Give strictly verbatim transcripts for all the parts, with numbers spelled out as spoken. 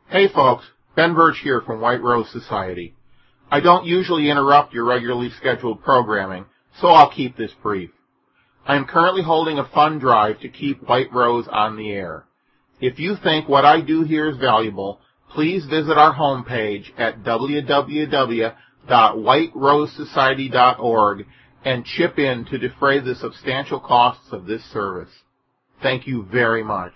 Hey folks, Ben Birch here from White Rose Society. I don't usually interrupt your regularly scheduled programming, so I'll keep this brief. I am currently holding a fund drive to keep White Rose on the air. If you think what I do here is valuable, please visit our homepage at w w w dot white rose society dot org and chip in to defray the substantial costs of this service. Thank you very much.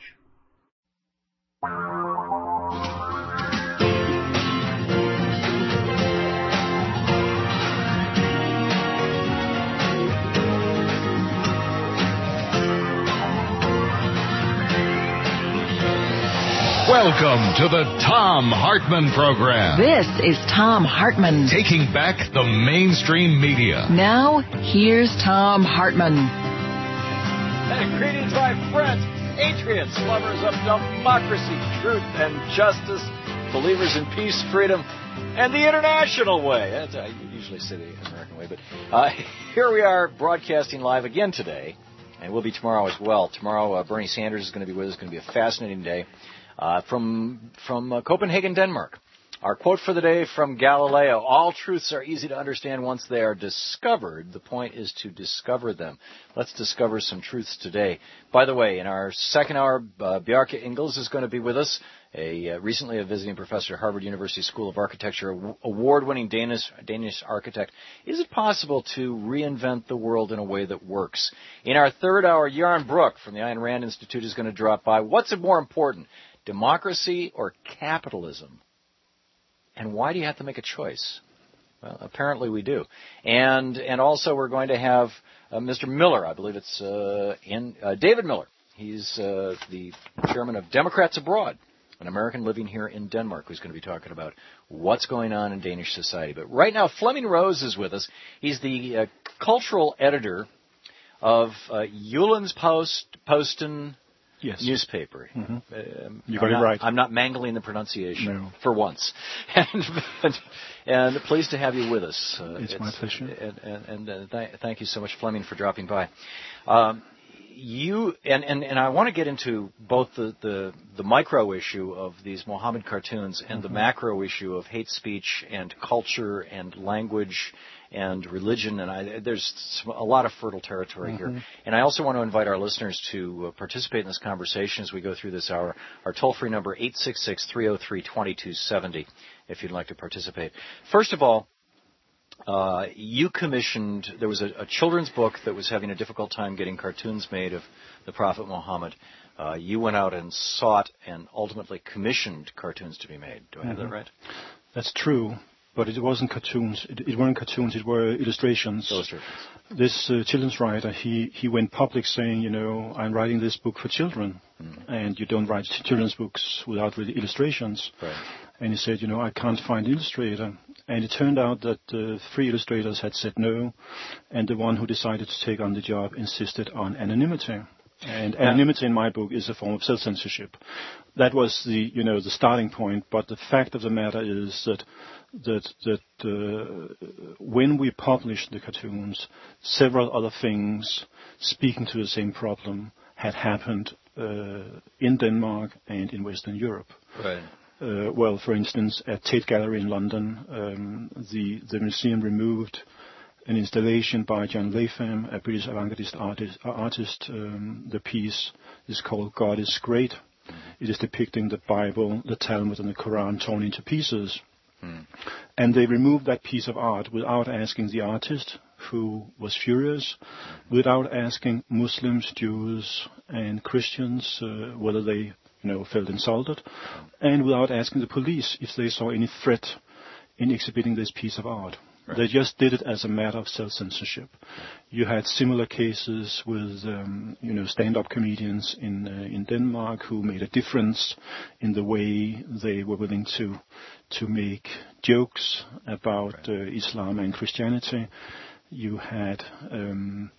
Welcome to the Thom Hartmann Program. This is Thom Hartmann. Taking back the mainstream media. Now, here's Thom Hartmann. And greetings, my friends, patriots, lovers of democracy, truth, and justice, believers in peace, freedom, and the international way. That's, I usually say the American way, but uh, here we are broadcasting live again today, and we'll be tomorrow as well. Tomorrow, uh, Bernie Sanders is going to be with us. It's going to be a fascinating day. Uh, from from uh, Copenhagen, Denmark. Our quote for the day from Galileo: all truths are easy to understand once they are discovered. The point is to discover them. Let's discover some truths today. By the way, in our second hour, uh, Bjarke Ingels is going to be with us, a uh, recently a visiting professor at Harvard University School of Architecture, award-winning Danish, Danish architect. Is it possible to reinvent the world in a way that works? In our third hour, Jarn Brook from the Ayn Rand Institute is going to drop by. What's more important? Democracy or capitalism? And why do you have to make a choice? Well, apparently we do. And and also we're going to have uh, Mister Miller, I believe it's uh, in uh, David Miller. He's uh, the chairman of Democrats Abroad, an American living here in Denmark, who's going to be talking about what's going on in Danish society. But right now, Flemming Rose is with us. He's the uh, cultural editor of uh, Jyllands Post, Posten, Yes. newspaper. Mm-hmm. Um, you got I'm it not, right. I'm not mangling the pronunciation no. for once. and, and, and pleased to have you with us. Uh, it's, it's my pleasure. And, and, and uh, th- thank you so much, Flemming, for dropping by. Um, you and, and, and I want to get into both the, the, the micro issue of these Mohammed cartoons and mm-hmm. the macro issue of hate speech and culture and language and religion, and I, there's a lot of fertile territory mm-hmm. here. And I also want to invite our listeners to uh, participate in this conversation as we go through this hour. Our toll-free number, eight six six, three oh three, two two seven oh, if you'd like to participate. First of all, uh, you commissioned, there was a, a children's book that was having a difficult time getting cartoons made of the Prophet Muhammad. Uh, you went out and sought and ultimately commissioned cartoons to be made. Do I have mm-hmm. that right? That's true. But it wasn't cartoons. It, it weren't cartoons. It were illustrations. Illustrations. This uh, children's writer, he, he went public saying, you know, I'm writing this book for children, mm. and you don't write children's books without really illustrations. Right. And he said, you know, I can't find an illustrator. And it turned out that uh, three illustrators had said no, and the one who decided to take on the job insisted on anonymity. And anonymity in my book is a form of self-censorship. That was the, you know, the starting point. But the fact of the matter is that that that uh, when we published the cartoons, several other things speaking to the same problem had happened uh, in Denmark and in Western Europe. Right. Uh, well, for instance, at Tate Gallery in London, um, the the museum removed an installation by John Latham, a British avant-gardist artist. artist um, the piece is called God is Great. Mm-hmm. It is depicting the Bible, the Talmud, and the Quran torn into pieces. Mm. And they removed that piece of art without asking the artist, who was furious, without asking Muslims, Jews, and Christians uh, whether they, you know, felt insulted, and without asking the police if they saw any threat in exhibiting this piece of art. Right. They just did it as a matter of self-censorship. You had similar cases with, um, you know, stand-up comedians in uh, in Denmark who made a difference in the way they were willing to to make jokes about right. uh, Islam and Christianity. You had um,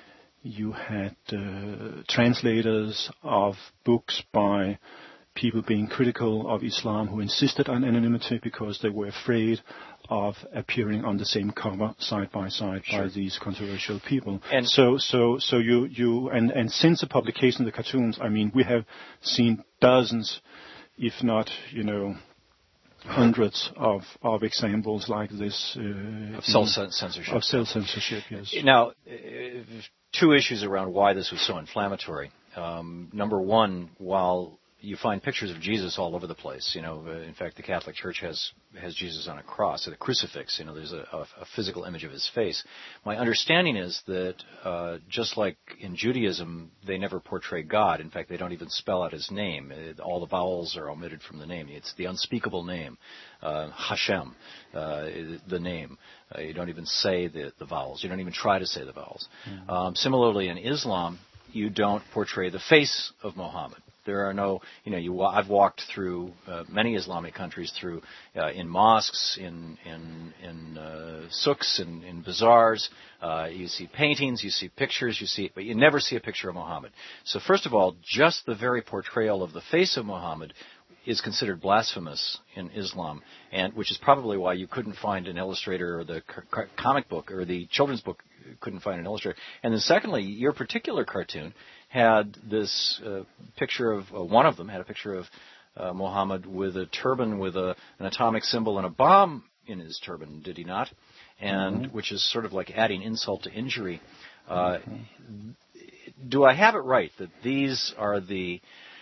you had uh, translators of books by people being critical of Islam who insisted on anonymity because they were afraid of appearing on the same cover side by side sure. by these controversial people. And so, so, so you, you, and, and since the publication of the cartoons, I mean, we have seen dozens, if not, you know, hundreds of, of examples like this. Uh, of self-censorship. Of self-censorship, yes. Now, two issues around why this was so inflammatory. Um, number one, while you find pictures of Jesus all over the place. You know, uh, in fact, the Catholic Church has has Jesus on a cross, at a crucifix. You know, there's a, a, a physical image of his face. My understanding is that uh, just like in Judaism, they never portray God. In fact, they don't even spell out his name. It, all the vowels are omitted from the name. It's the unspeakable name, uh, Hashem, uh, the name. Uh, you don't even say the, the vowels. You don't even try to say the vowels. Mm-hmm. Um, similarly, in Islam, you don't portray the face of Muhammad. There are no, you know, you, I've walked through uh, many Islamic countries, through uh, in mosques, in in in uh, souks, in, in bazaars. Uh, you see paintings, you see pictures, you see, but you never see a picture of Muhammad. So first of all, just the very portrayal of the face of Muhammad is considered blasphemous in Islam, and which is probably why you couldn't find an illustrator, or the c- comic book or the children's book couldn't find an illustrator. And then secondly, your particular cartoon had this uh, picture of, uh, one of them had a picture of uh, Muhammad with a turban with a, an atomic symbol and a bomb in his turban, did he not? And mm-hmm. which is sort of like adding insult to injury. Uh, mm-hmm. Do I have it right that these are the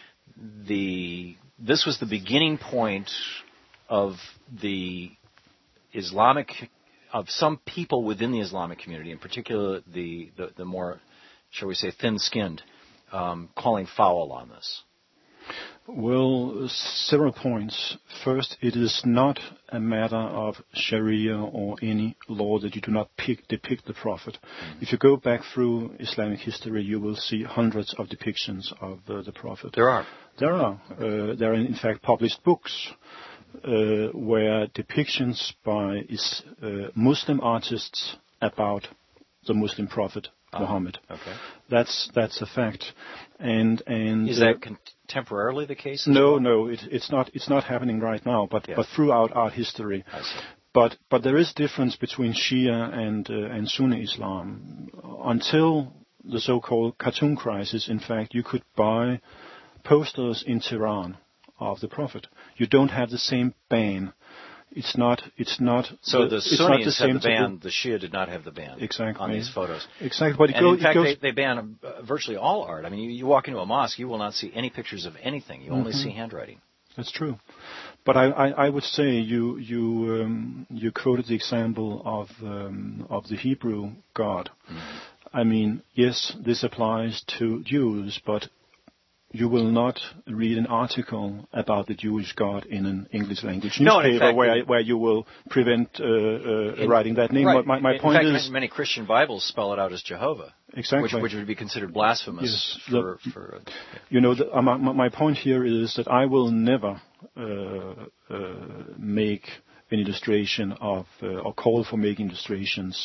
the this was the beginning point of the Islamic, of some people within the Islamic community, in particular the, the, the more, shall we say, thin-skinned, um, calling foul on this? Well, several points. First, it is not a matter of Sharia or any law that you do not pick, depict the Prophet. Mm-hmm. If you go back through Islamic history, you will see hundreds of depictions of uh, the Prophet. There are. There are. Uh, there are, in fact, published books uh, where depictions by is, uh, Muslim artists about the Muslim Prophet uh-huh. Muhammad. Okay. That's that's a fact. And and is that uh, contemporarily the case? No, well? no, it, it's not. It's not happening right now. But yes. but throughout art history. I see. But but there is difference between Shia and uh, and Sunni Islam. Until the so-called cartoon crisis, in fact, you could buy posters in Tehran of the Prophet. You don't have the same ban. It's not. It's not. So the, the Sunnis the had the ban. The Shia did not have the ban. Exactly. On these photos. Exactly. But it and go, in fact, it goes, they, they ban uh, virtually all art. I mean, you, you walk into a mosque, you will not see any pictures of anything. You only mm-hmm. see handwriting. That's true. But I, I, I would say you you um, you quoted the example of um, of the Hebrew God. Mm-hmm. I mean, yes, this applies to Jews, but you will not read an article about the Jewish God in an English language newspaper no, in fact, where where you will prevent uh, uh, in, writing that name. Right. My, my in point fact, is many Christian Bibles spell it out as Jehovah. Exactly. Which, which would be considered blasphemous. Yes, for, the, for uh, you know, the, uh, my, my point here is that I will never uh, uh, make an illustration of uh, or call for making illustrations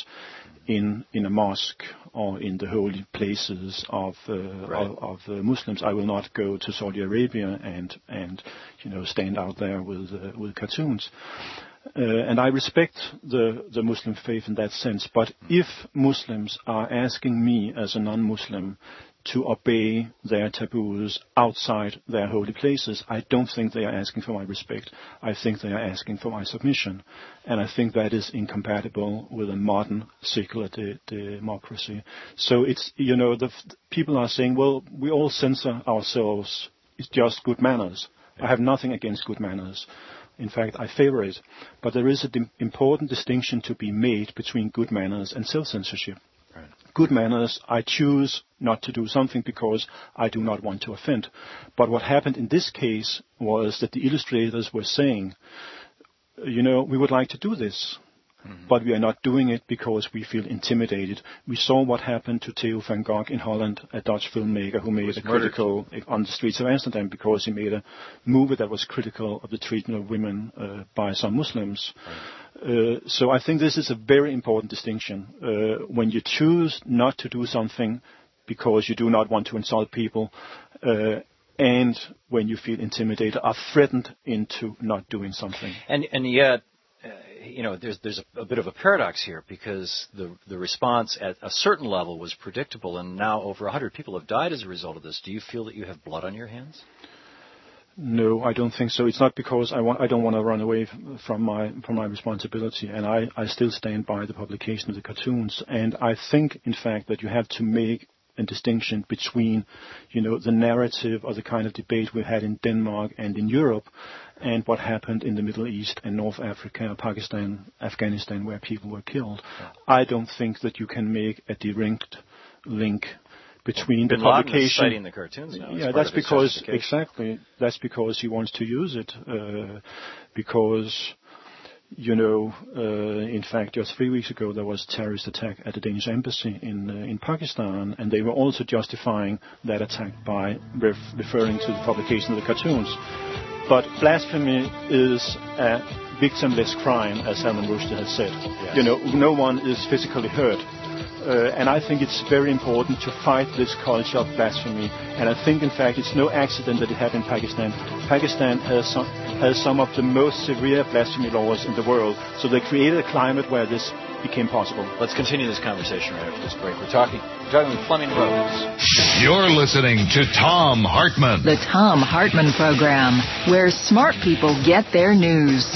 in in a mosque or in the holy places of uh, right. of, of uh, Muslims. I will not go to Saudi Arabia and and you know stand out there with uh, with cartoons. Uh, and I respect the the Muslim faith in that sense. But if Muslims are asking me as a non-Muslim to obey their taboos outside their holy places, I don't think they are asking for my respect. I think they are asking for my submission. And I think that is incompatible with a modern secular de- democracy. So it's, you know, the f- people are saying, well, we all censor ourselves. It's just good manners. I have nothing against good manners. In fact, I favor it. But there is an important distinction to be made between good manners and self-censorship. Right. Good manners, I choose not to do something because I do not want to offend. But what happened in this case was that the illustrators were saying, you know, we would like to do this, mm-hmm. but we are not doing it because we feel intimidated. We saw what happened to Theo van Gogh in Holland, a Dutch filmmaker who made a critical on the streets of Amsterdam because he made a movie that was critical of the treatment of women uh, by some Muslims. Right. Uh, so I think this is a very important distinction. Uh, when you choose not to do something because you do not want to insult people, uh, and when you feel intimidated, are threatened into not doing something. And and yet, uh, you know, there's there's a, a bit of a paradox here because the the response at a certain level was predictable, and now over one hundred people have died as a result of this. Do you feel that you have blood on your hands? No, I don't think so. It's not because I want. I don't want to run away from my from my responsibility, and I, I still stand by the publication of the cartoons. And I think, in fact, that you have to make a distinction between, you know, the narrative or the kind of debate we had in Denmark and in Europe, and what happened in the Middle East and North Africa, Pakistan, Afghanistan, where people were killed. I don't think that you can make a direct link between Bin the Laden publication. is citing the cartoons now. Yeah, that's because exactly that's because he wants to use it. Uh, because you know, uh, in fact, just three weeks ago there was a terrorist attack at the Danish embassy in uh, in Pakistan, and they were also justifying that attack by ref- referring to the publication of the cartoons. But blasphemy is a victimless crime, as Salman Rushdie has said. Yes. You know, no one is physically hurt. Uh, and I think it's very important to fight this culture of blasphemy. And I think, in fact, it's no accident that it happened in Pakistan. Pakistan has some, has some of the most severe blasphemy laws in the world. So they created a climate where this became possible. Let's continue this conversation right after this break. We're talking, we're talking with Fleming Rose. You're listening to Thom Hartmann. The Thom Hartmann Program, where smart people get their news.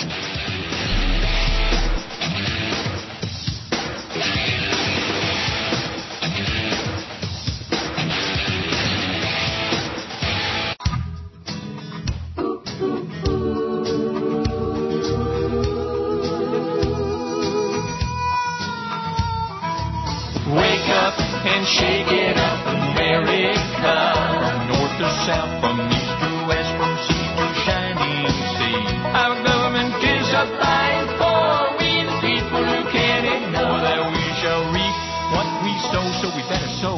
Shake it up, America. From north to south, from east to west, from sea to shining sea. Our government is a fight for we the people who can't ignore that we shall reap what we sow, so we better sow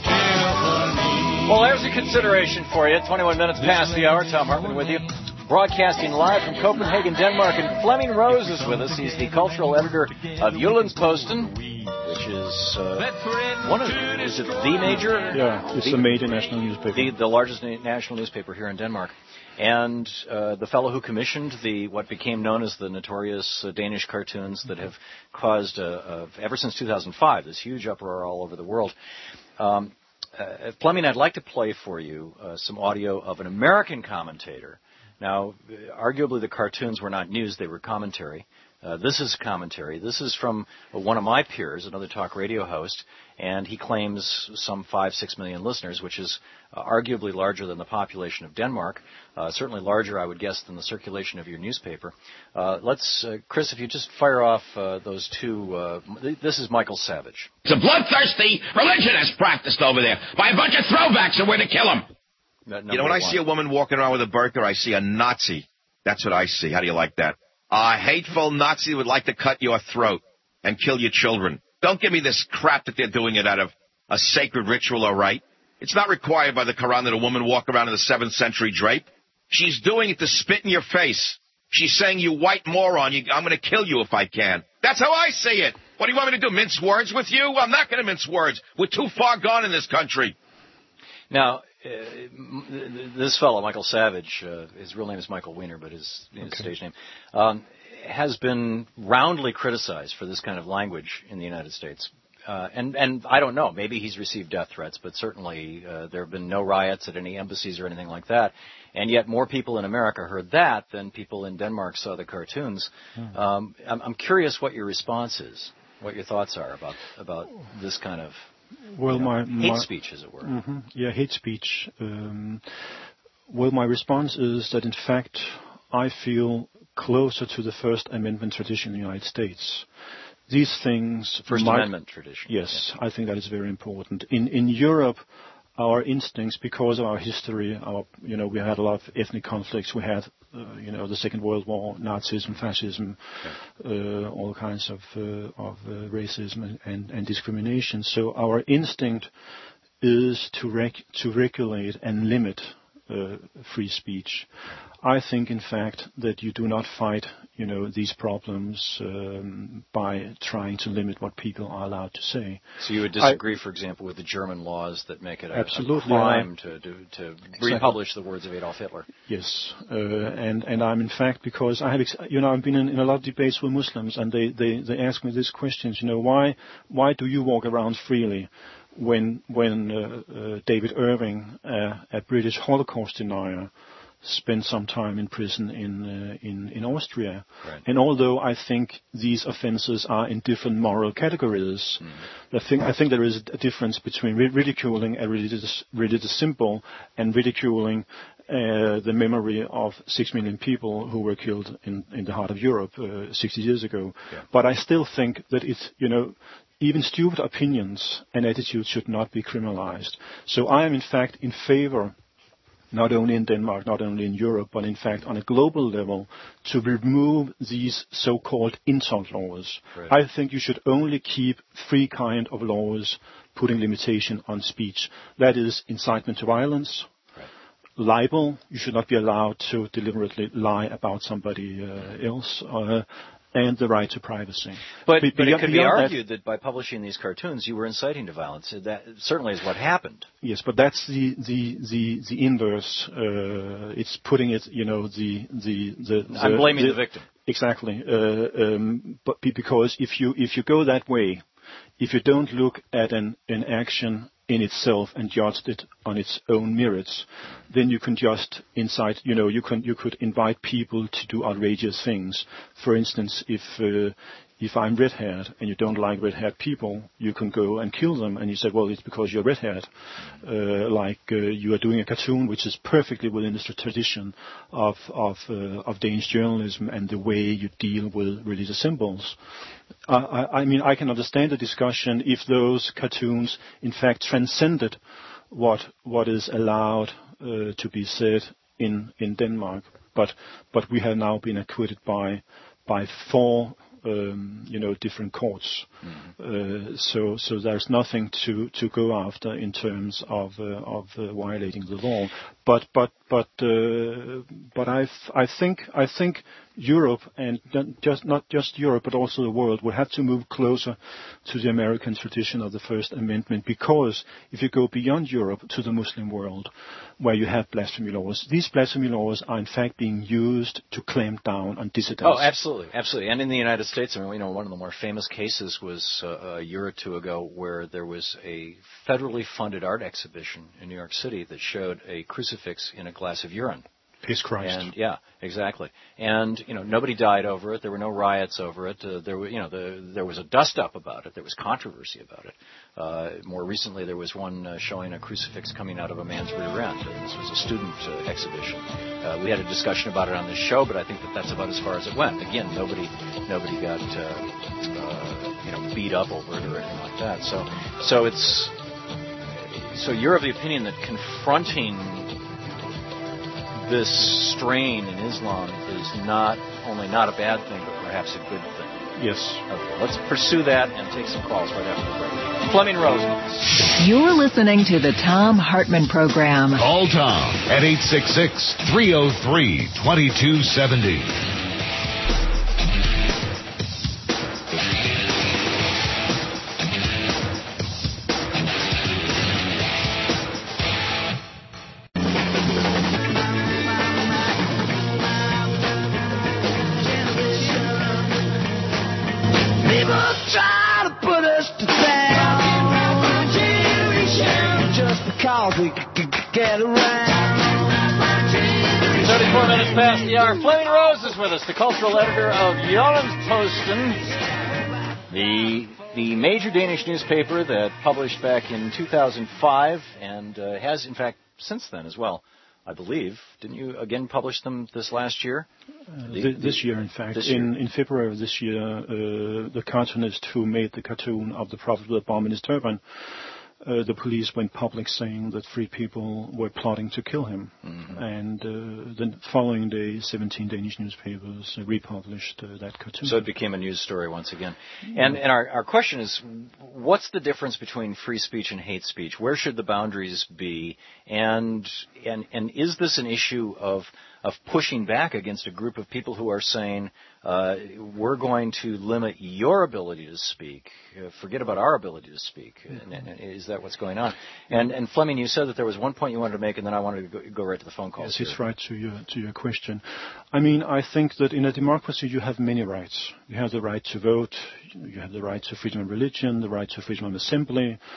carefully. Well, there's a consideration for you. twenty-one minutes past the hour. Thom Hartmann with you. Broadcasting live from Copenhagen, Denmark, and Fleming Rose is with us. He's the cultural editor of Jyllands-Posten, which is uh, one of is it the major? Yeah, it's the, the major national newspaper. The, the largest na- national newspaper here in Denmark. And uh, the fellow who commissioned the what became known as the notorious uh, Danish cartoons that have caused, uh, uh, ever since two thousand five, this huge uproar all over the world. Um, uh, Fleming, I'd like to play for you uh, some audio of an American commentator. Now, arguably the cartoons were not news, they were commentary. Uh, this is commentary. This is from uh, one of my peers, another talk radio host, and he claims some five, six million listeners, which is uh, arguably larger than the population of Denmark, uh, certainly larger, I would guess, than the circulation of your newspaper. Uh, let's, uh, Chris, if you just fire off uh, those two. Uh, th- this is Michael Savage. It's a bloodthirsty religion that's practiced over there by a bunch of throwbacks and we're to kill them. You know, when I see a woman walking around with a burqa, I see a Nazi. That's what I see. How do you like that? A hateful Nazi would like to cut your throat and kill your children. Don't give me this crap that they're doing it out of a sacred ritual or rite. It's not required by the Quran that a woman walk around in the seventh century drape. She's doing it to spit in your face. She's saying, you white moron, you, I'm going to kill you if I can. That's how I see it. What do you want me to do, mince words with you? I'm not going to mince words. We're too far gone in this country. Now, Uh, this fellow, Michael Savage, uh, his real name is Michael Weiner, but his, his okay. stage name, um, has been roundly criticized for this kind of language in the United States. Uh, and, and I don't know, maybe he's received death threats, but certainly uh, there have been no riots at any embassies or anything like that. And yet more people in America heard that than people in Denmark saw the cartoons. Hmm. Um, I'm, I'm curious what your response is, what your thoughts are about, about this kind of Well, you know, my, my hate speech, as it were. Mm-hmm. Yeah, hate speech. Um, well, my response is that, in fact, I feel closer to the First Amendment tradition in the United States. These things... First might, Amendment tradition. Yes, yeah. I think that is very important. In in Europe, our instincts, because of our history, our you know, we had a lot of ethnic conflicts. We had, uh, you know, the Second World War, Nazism, fascism, yeah. uh, all kinds of uh, of uh, racism and, and, and discrimination. So our instinct is to rec- to regulate and limit uh, free speech. I think, in fact, that you do not fight, you know, these problems um, by trying to limit what people are allowed to say. So you would disagree, I, for example, with the German laws that make it a, absolutely, a crime to, to, to exactly. republish the words of Adolf Hitler? Yes, uh, and and I'm in fact, because I have, you know, I've been in, in a lot of debates with Muslims, and they, they, they ask me these questions. You know, why why do you walk around freely when when uh, uh, David Irving, uh, a British Holocaust denier, spent some time in prison in uh, in, in Austria. Right. And although I think these offences are in different moral categories, mm. I think I think there is a difference between ridiculing a religious religious symbol and ridiculing uh, the memory of six million people who were killed in, in the heart of Europe uh, sixty years ago. Yeah. But I still think that it's, you know, even stupid opinions and attitudes should not be criminalized. So I am in fact in favor, not only in Denmark, not only in Europe, but in fact on a global level, to remove these so-called insult laws. Right. I think you should only keep three kind of laws putting limitation on speech. That is incitement to violence, right. libel, you should not be allowed to deliberately lie about somebody uh, else, uh, and the right to privacy. But, Be- but it could be argued that, that by publishing these cartoons, you were inciting to violence. That certainly is what happened. Yes, but that's the the the, the inverse. Uh, it's putting it, you know, the the the. the I'm blaming the, the victim. Exactly. Uh, um, but because if you if you go that way, if you don't look at an an action in itself and judge it on its own merits, then you can just incite, you know, you can you could invite people to do outrageous things. For instance, if uh, if I'm red-haired and you don't like red-haired people, you can go and kill them, and you say, well, it's because you're red-haired. Uh, like uh, you are doing a cartoon which is perfectly within the tradition of of, uh, of Danish journalism and the way you deal with religious symbols. Uh, I, I mean, I can understand the discussion if those cartoons, in fact, transcended what what is allowed uh, to be said in in Denmark. But but we have now been acquitted by by four. Um, you know, different courts. Mm-hmm. Uh, so, so there's nothing to, to go after in terms of uh, of uh, violating the law. But, but, but, uh, but I, I think, I think Europe, and just not just Europe, but also the world, will have to move closer to the American tradition of the First Amendment. Because if you go beyond Europe to the Muslim world, where you have blasphemy laws, these blasphemy laws are in fact being used to clamp down on dissidents. Oh, absolutely, absolutely. And in the United States, I mean, you know, one of the more famous cases was uh, a year or two ago, where there was a federally funded art exhibition in New York City that showed a crucifix in a glass of urine. Peace Christ. And yeah, exactly. And you know, nobody died over it. There were no riots over it. Uh, there were, you know, the, there was a dust up about it. There was controversy about it. Uh, more recently, there was one uh, showing a crucifix coming out of a man's rear end. This was a student uh, exhibition. Uh, we had a discussion about it on this show, but I think that that's about as far as it went. Again, nobody, nobody got uh, uh, you know, beat up over it or anything like that. So, so it's, so you're of the opinion that confronting this strain in Islam is not only not a bad thing, but perhaps a good thing. Yes. Okay, let's pursue that and take some calls right after the break. Fleming Rose. You're listening to the Thom Hartmann Program. Call Tom at eight six six, three oh three, two two seven oh. thirty-four minutes past the hour. Fleming Rose is with us, the cultural editor of Jyllands-Posten, the the major Danish newspaper that published back in two thousand five and uh, has, in fact, since then as well, I believe. Didn't you again publish them this last year? Uh, the, this year, in fact. Year. In, in February of this year, uh, the cartoonist who made the cartoon of the Prophet with a bomb in his turban, Uh, the police went public saying that three people were plotting to kill him. Mm-hmm. And uh, the following day, seventeen Danish newspapers uh, republished uh, that cartoon. So it became a news story once again. And, and our, our question is, what's the difference between free speech and hate speech? Where should the boundaries be? And and and is this an issue of of pushing back against a group of people who are saying, uh, we're going to limit your ability to speak, uh, forget about our ability to speak? Mm-hmm. And, and is that what's going on? And, and Fleming, you said that there was one point you wanted to make, and then I wanted to go, go right to the phone calls. Yes, here. it's right to your to your question. I mean, I think that in a democracy you have many rights. You have the right to vote, you have the right to freedom of religion, the right to freedom of assembly,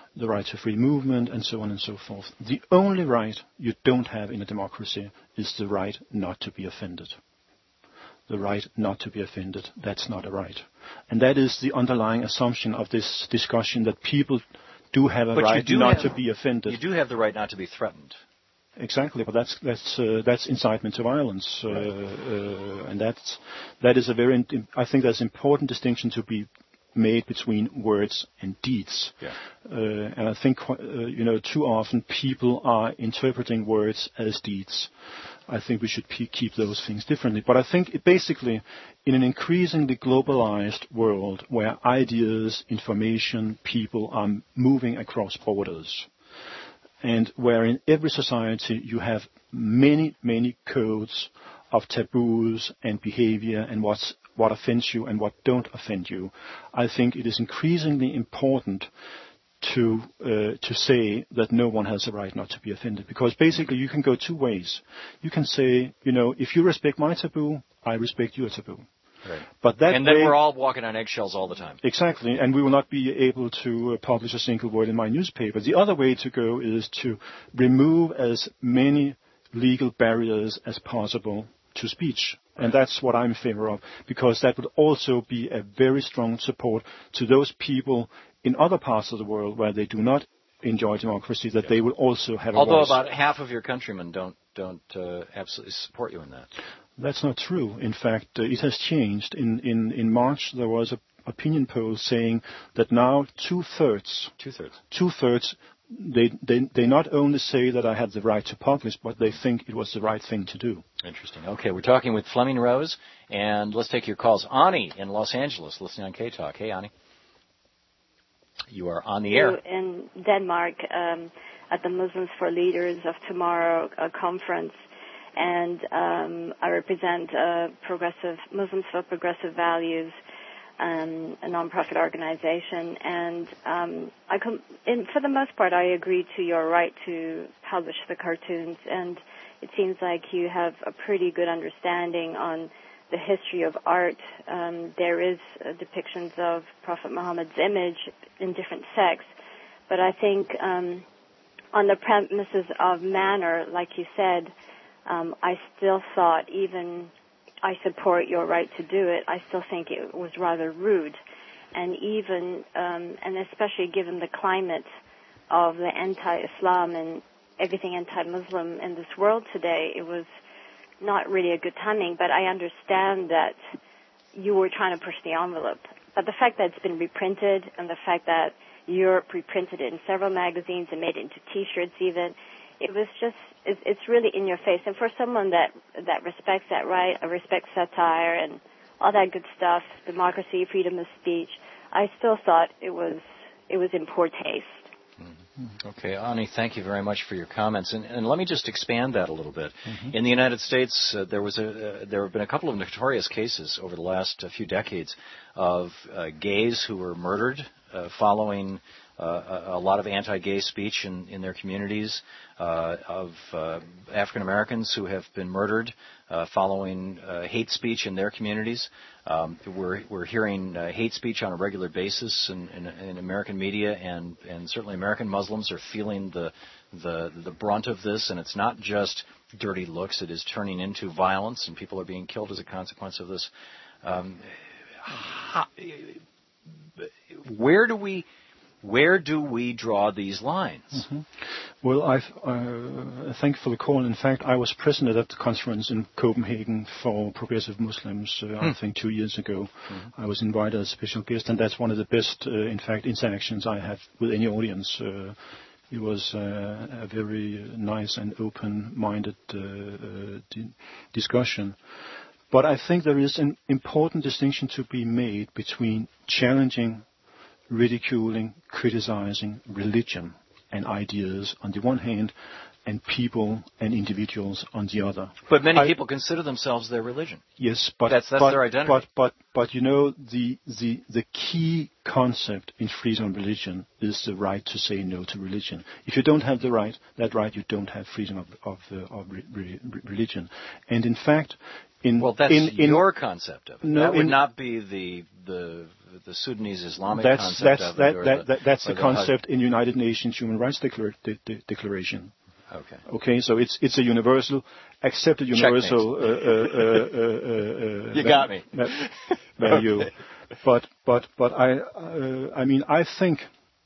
the right to free movement, and so on and so forth. The only right you don't have in a democracy is the right not to be offended. The right not to be offended, that's not a right. And that is the underlying assumption of this discussion, that people do have a but right you do not have, to be offended. You do have the right not to be threatened. Exactly, but that's that's uh, that's incitement to violence, uh, uh, and that's that is a very I think that's an important distinction to be made between words and deeds. Yeah. Uh, and I think uh, you know too often people are interpreting words as deeds. I think we should p- keep those things differently. But I think it basically, in an increasingly globalized world where ideas, information, people are moving across borders, and where in every society you have many, many codes of taboos and behavior and what's, what offends you and what don't offend you, I think it is increasingly important to uh, to say that no one has a right not to be offended. Because basically you can go two ways. You can say, you know, if you respect my taboo, I respect your taboo. Right. But that and then way, we're all walking on eggshells all the time. Exactly, and we will not be able to uh, publish a single word in my newspaper. The other way to go is to remove as many legal barriers as possible to speech. Right. And that's what I'm in favor of, because that would also be a very strong support to those people in other parts of the world where they do not enjoy democracy, that yeah. they will also have a Although voice. about half of your countrymen don't don't uh, absolutely support you in that. That's not true. In fact, uh, it has changed. In, in, in March, there was an opinion poll saying that now two-thirds, two-thirds, two-thirds, they, they, they not only say that I had the right to publish, but they think it was the right thing to do. Interesting. Okay, we're talking with Flemming Rose, and let's take your calls. Ani in Los Angeles, listening on K-Talk. Hey, Ani. You are on the air. In Denmark, um, at the Muslims for Leaders of Tomorrow uh, conference, and um, I represent uh, progressive Muslims for Progressive Values, um, a nonprofit organization, and um, I com- in, for the most part, I agree to your right to publish the cartoons, and it seems like you have a pretty good understanding on the history of art. Um, there is uh, depictions of Prophet Muhammad's image in different sects, but I think um, on the premises of manner, like you said, Um, I still thought, even I support your right to do it, I still think it was rather rude. And even, um, and especially given the climate of the anti-Islam and everything anti-Muslim in this world today, it was not really a good timing. But I understand that you were trying to push the envelope. But the fact that it's been reprinted, and the fact that Europe reprinted it in several magazines and made it into T-shirts even, it was just, it's really in your face. And for someone that that respects that right, respects satire and all that good stuff, democracy, freedom of speech, I still thought it was it was in poor taste. Mm-hmm. Okay, Ani, thank you very much for your comments. And, and let me just expand that a little bit. Mm-hmm. In the United States, uh, there was a uh, there have been a couple of notorious cases over the last uh, few decades of uh, gays who were murdered uh, following Uh, a, a lot of anti-gay speech in, in their communities, uh, of uh, African Americans who have been murdered uh, following uh, hate speech in their communities. Um, we're, we're hearing uh, hate speech on a regular basis in, in, in American media, and, and certainly American Muslims are feeling the, the the brunt of this. And it's not just dirty looks; it is turning into violence, and people are being killed as a consequence of this. Um, how, where do we Where do we draw these lines? Mm-hmm. Well, I've, uh, thank you for the call. In fact, I was present at the conference in Copenhagen for progressive Muslims, uh, hmm. I think, two years ago. Mm-hmm. I was invited as a special guest, and that's one of the best, uh, in fact, interactions I have with any audience. Uh, it was uh, a very nice and open-minded uh, uh, di- discussion. But I think there is an important distinction to be made between challenging, ridiculing, criticizing religion and ideas on the one hand, and people and individuals on the other. But many I, people consider themselves their religion. Yes, but that's, that's but, their identity. But but but you know the the the key concept in freedom of religion is the right to say no to religion. If you don't have the right, that right, you don't have freedom of of, uh, of re, re, religion. And in fact, In, well, that's in, in, your concept of it. No, that would in, not be the the the Sudanese Islamic that's, concept that's, of that, it. Or that, the, that, that's or the concept in United Nations Human Rights Declar- de- de- Declaration. Okay. Okay, so it's it's a universal, accepted universal. Uh, uh, uh, uh, uh, you got me. Value, okay. but but but I uh, I mean I think.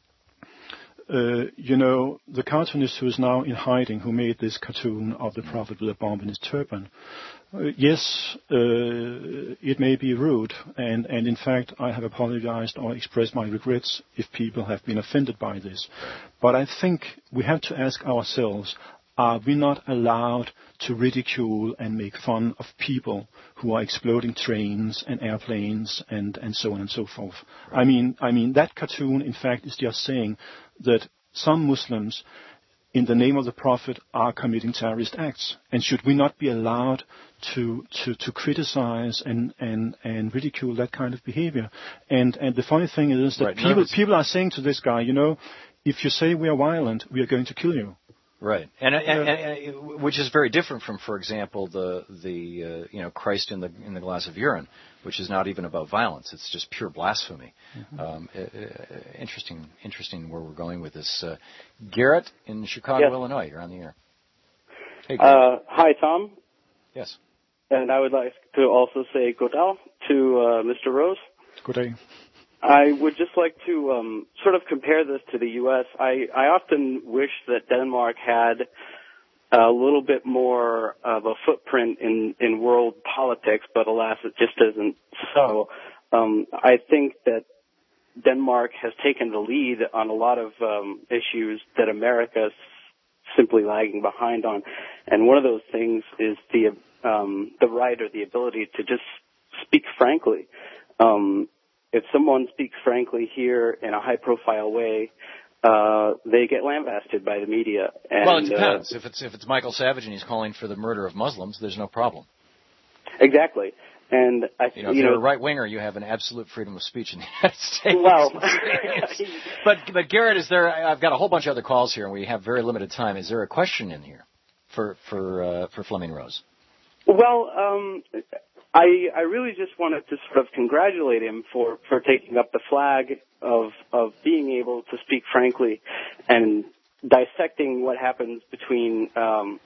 Uh, you know, the cartoonist who is now in hiding, who made this cartoon of the Prophet with a bomb in his turban, uh, yes, uh, it may be rude, and, and in fact, I have apologized or expressed my regrets if people have been offended by this. But I think we have to ask ourselves, are we not allowed to ridicule and make fun of people who are exploding trains and airplanes and, and so on and so forth? Right. I mean, I mean, that cartoon, in fact, is just saying that some Muslims, in the name of the Prophet, are committing terrorist acts. And should we not be allowed to to, to criticize and, and, and ridicule that kind of behavior? And, and the funny thing is that right. people, people are saying to this guy, you know, if you say we are violent, we are going to kill you. Right, and, and, and, and which is very different from, for example, the the uh, you know Christ in the in the glass of urine, which is not even about violence; it's just pure blasphemy. Mm-hmm. Um, uh, uh, interesting, interesting where we're going with this. Uh, Garrett in Chicago, yes. Illinois, you're on the air. Hey, uh, hi, Tom. Yes. And I would like to also say good day to uh, Mister Rose. Good day. I would just like to um, sort of compare this to the U S I, I often wish that Denmark had a little bit more of a footprint in, in world politics, but alas, it just isn't so. Um, I think that Denmark has taken the lead on a lot of um, issues that America's simply lagging behind on, and one of those things is the um, the right or the ability to just speak frankly. Um, If someone speaks frankly here in a high-profile way, uh, they get lambasted by the media. And, well, it depends. Uh, if it's if it's Michael Savage and he's calling for the murder of Muslims, there's no problem. Exactly. And I, you know, if you you're know, a right winger, you have an absolute freedom of speech in the United States. Well, but but Garrett, is there? I've got a whole bunch of other calls here, and we have very limited time. Is there a question in here for for uh, for Fleming Rose? Well. Um, I, I really just wanted to sort of congratulate him for, for taking up the flag of of being able to speak frankly and dissecting what happens between um,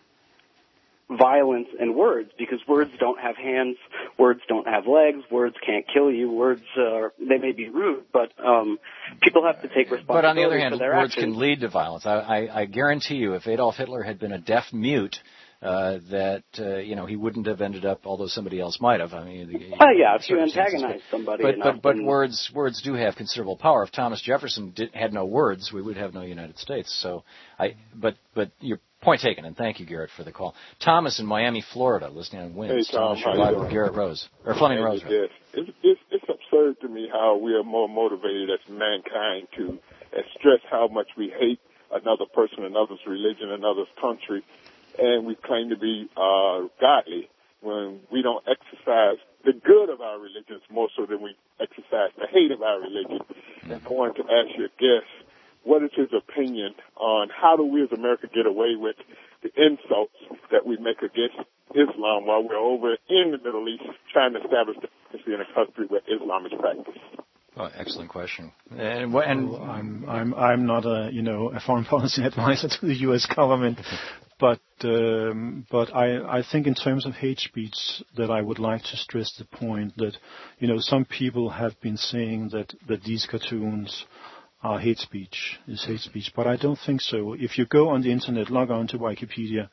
violence and words, because words don't have hands, words don't have legs, words can't kill you, words are, they may be rude, but um, people have to take responsibility. But on the other hand, for their words actions. can lead to violence. I, I, I guarantee you, if Adolf Hitler had been a deaf mute, Uh, that, uh, you know, he wouldn't have ended up, although somebody else might have. I mean, the, oh, yeah, if you antagonize somebody. But, enough, but, but words, words do have considerable power. If Thomas Jefferson did, had no words, we would have no United States. So, I, but, but your point taken, and thank you, Garrett, for the call. Thomas in Miami, Florida, listening on Winds. Hey, Tom, Thomas, you're live with Garrett Rose, or Fleming Rose. Yes, it's, it's, it's absurd to me how we are more motivated as mankind to stress how much we hate another person, another's religion, another's country. And we claim to be uh, godly when we don't exercise the good of our religions more so than we exercise the hate of our religion. And I wanted to ask your guest, what is his opinion on how do we as America get away with the insults that we make against Islam while we're over in the Middle East trying to establish democracy in a country where Islam is practiced? Oh, excellent question. And, and well, I'm I'm I'm not a you know a foreign policy advisor to the U S government, but um, but I I think in terms of hate speech that I would like to stress the point that you know some people have been saying that that these cartoons are hate speech is hate speech, but I don't think so. If you go on the internet, log on to Wikipedia,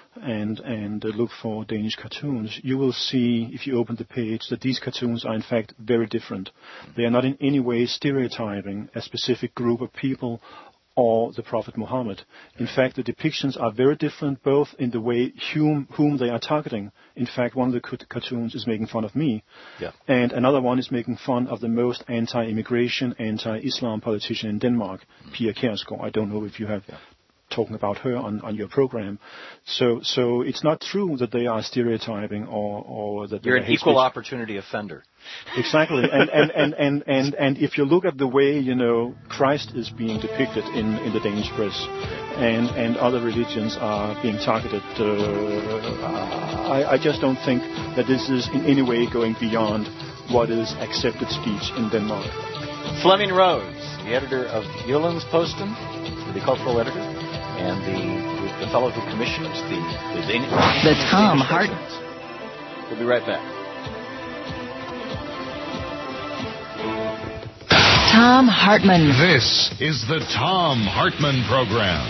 and and uh, look for Danish cartoons, you will see, if you open the page, that these cartoons are in fact very different. They are not in any way stereotyping a specific group of people or the Prophet Muhammad. In fact, the depictions are very different, both in the way whom, whom they are targeting. In fact, one of the cartoons is making fun of me, yeah. and another one is making fun of the most anti-immigration, anti-Islam politician in Denmark, Pia Kjærsgaard. I don't know if you have... Yeah. talking about her on, on your program. So so it's not true that they are stereotyping or, or that you're an equal speech. Opportunity offender. Exactly. and, and, and, and, and, and if you look at the way, you know, Christ is being depicted in, in the Danish press, and, and other religions are being targeted. Uh, I, I just don't think that this is in any way going beyond what is accepted speech in Denmark. Fleming Rose, the editor of Jyllands-Posten, the cultural editor, and the, the fellow who commissions the the, Danish, the Tom Hart. We'll be right back. Tom Hartman. This is the Tom Hartman Program.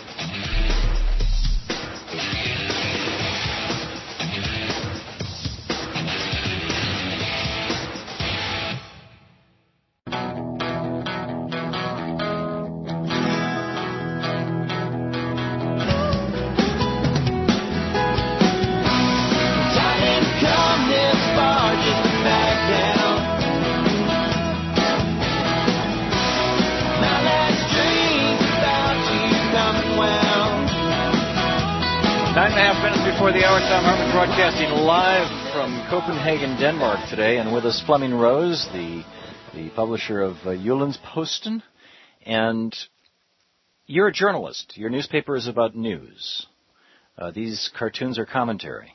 Nine and a half minutes before the hour, Tom Hartman broadcasting live from Copenhagen, Denmark today, and with us Fleming Rose, the the publisher of uh, Jyllands-Posten, and you're a journalist. Your newspaper is about news. Uh, these cartoons are commentary.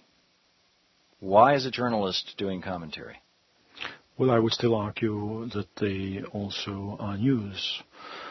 Why is a journalist doing commentary? Well, I would still argue that they also are news.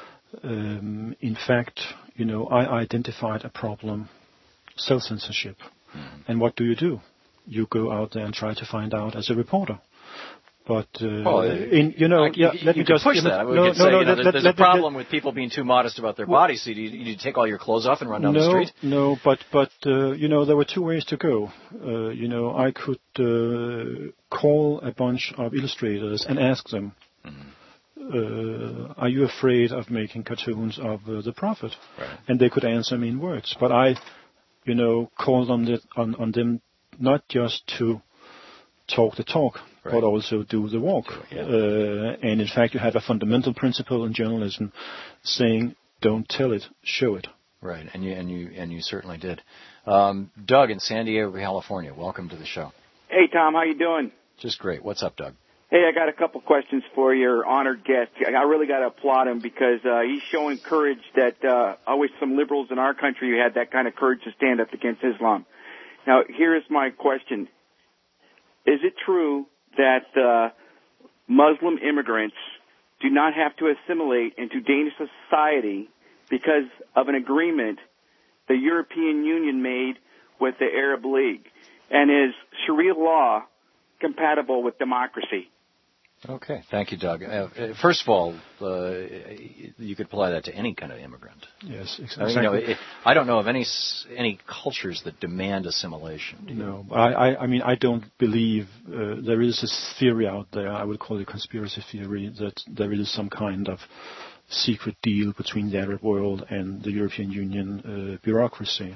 Um, in fact, you know, I identified a problem. Self-censorship. Mm-hmm. And what do you do? You go out there and try to find out as a reporter. But, uh, well, in, you know, like, yeah, you, let you me just... push you know, that. We no, could say, no, no, you know, let, there's let, a let, problem let, with people being too modest about their well, bodies. So you, you take all your clothes off and run down no, the street? No, but, but uh, you know, there were two ways to go. Uh, you know, I could uh, call a bunch of illustrators and ask them, mm-hmm. uh, are you afraid of making cartoons of uh, the Prophet? Right. And they could answer me in words. But I... you know, called on, the, on, on them not just to talk the talk, right. but also do the walk. Yeah. Uh, and in fact, you have a fundamental principle in journalism saying, don't tell it, show it. Right, and you and you and you certainly did. Um, Doug in San Diego, California, welcome to the show. Hey, Tom, how you doing? Just great. What's up, Doug? Hey, I got a couple questions for your honored guest. I really got to applaud him because uh, he's showing courage that uh, I wish some liberals in our country had that kind of courage to stand up against Islam. Now, here is my question. Is it true that uh, Muslim immigrants do not have to assimilate into Danish society because of an agreement the European Union made with the Arab League? And is Sharia law compatible with democracy? Okay, thank you, Doug. Uh, first of all, uh, you could apply that to any kind of immigrant. Yes, exactly. I, mean, you know, it, I don't know of any any cultures that demand assimilation. No, I, I, I mean, I don't believe uh, there is a theory out there. I would call it a conspiracy theory that there is some kind of secret deal between the Arab world and the European Union uh, bureaucracy.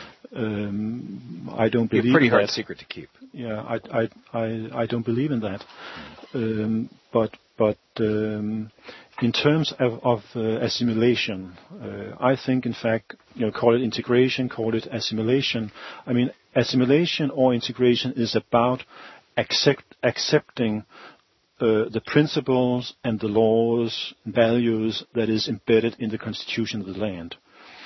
Um, I don't believe. It's a pretty in hard that. secret to keep. Yeah, I, I, I, I don't believe in that. Um, but, but um, in terms of, of uh, assimilation, uh, I think, in fact, you know, call it integration, call it assimilation. I mean, assimilation or integration is about accept, accepting uh, the principles and the laws, values that is embedded in the constitution of the land.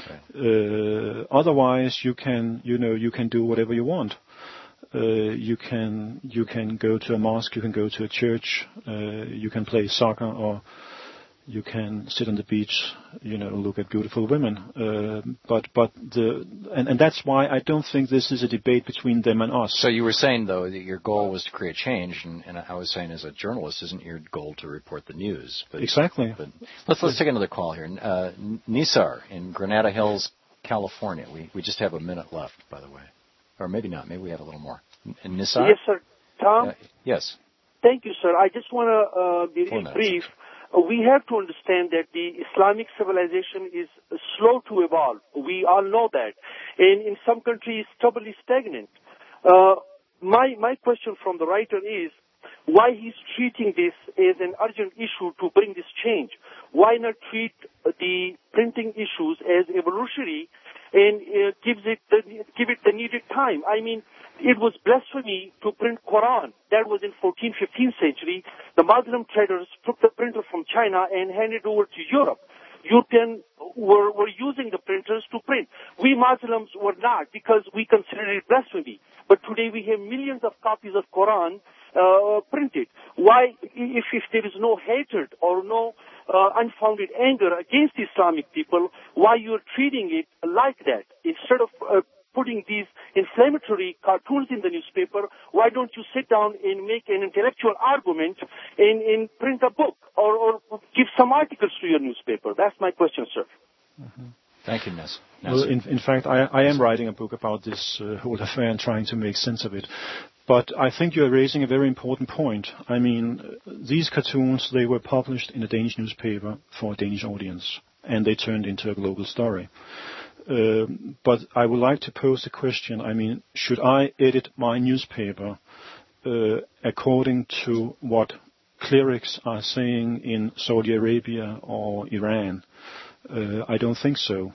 Uh, otherwise, you can, you know, you can do whatever you want. Uh, you can, you can go to a mosque, you can go to a church, uh, you can play soccer, or you can sit on the beach, you know, look at beautiful women. Uh, but, but the, and, and that's why I don't think this is a debate between them and us. So you were saying, though, that your goal was to create change, and, and I was saying, as a journalist, isn't your goal to report the news? But, exactly. But let's let's take another call here. Uh, Nisar in Granada Hills, California. We we just have a minute left, by the way, or maybe not. Maybe we have a little more. And Nisar? Yes, sir. Tom? Uh, yes. Thank you, sir. I just want to uh, be Four really minutes. brief. Uh, we have to understand that the Islamic civilization is uh, slow to evolve. We all know that. And in some countries, stubbornly stagnant. Uh, my, my question from the writer is why he's treating this as an urgent issue to bring this change. Why not treat uh, the printing issues as evolutionary and uh, gives it the, give it the needed time? I mean, it was blasphemy to print Quran. That was in fourteenth, fifteenth century. The Muslim traders took the printer from China and handed it over to Europe. European were, were using the printers to print. We Muslims were not because we considered it blasphemy. But today we have millions of copies of Quran uh, printed. Why, if, if there is no hatred or no uh, unfounded anger against Islamic people, why you're treating it like that? Instead of uh, putting these inflammatory cartoons in the newspaper, why don't you sit down and make an intellectual argument and, and print a book or, or give some articles to your newspaper? That's my question, sir. Mm-hmm. Thank you, Ness. Well, in, in fact, I, I am writing a book about this uh, whole affair and trying to make sense of it. But I think you're raising a very important point. I mean, these cartoons, they were published in a Danish newspaper for a Danish audience, and they turned into a global story. Uh, but I would like to pose the question, I mean, should I edit my newspaper uh, according to what clerics are saying in Saudi Arabia or Iran? Uh, I don't think so.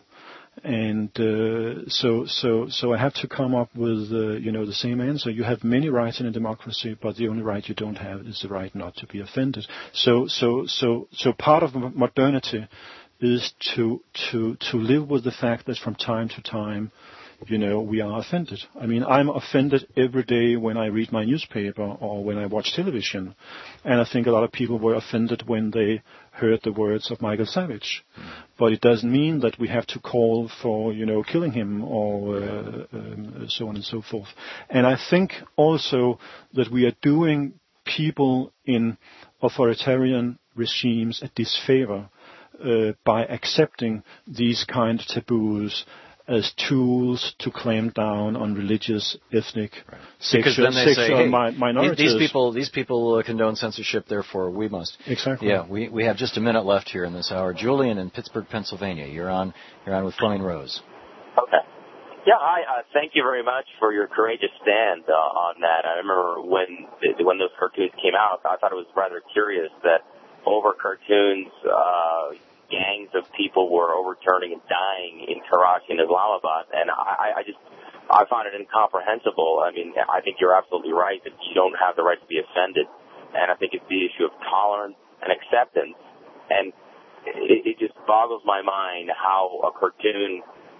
And uh, so, so, so I have to come up with, uh, you know, the same answer. You have many rights in a democracy, but the only right you don't have is the right not to be offended. So, so, so, so part of modernity is to to to live with the fact that from time to time, you know, we are offended. I mean, I'm offended every day when I read my newspaper or when I watch television, and I think a lot of people were offended when they heard the words of Michael Savage. Mm. But it doesn't mean that we have to call for, you know, killing him or uh, um, so on and so forth. And I think also that we are doing people in authoritarian regimes a disfavor uh, by accepting these kind of taboos as tools to clamp down on religious, ethnic, right. sexual, sexual say, hey, mi- minorities. These people, these people uh, condone censorship, therefore we must. Exactly. Yeah, we, we have just a minute left here in this hour. Julian in Pittsburgh, Pennsylvania. You're on. You're on with Fleming Rose. Okay. Yeah, I uh, thank you very much for your courageous stand uh, on that. I remember when when those cartoons came out, I thought it was rather curious that over cartoons. Uh, gangs of people were overturning and dying in Karachi and Islamabad, and I, I just, I find it incomprehensible. I mean, I think you're absolutely right that you don't have the right to be offended, and I think it's the issue of tolerance and acceptance, and it, it just boggles my mind how a cartoon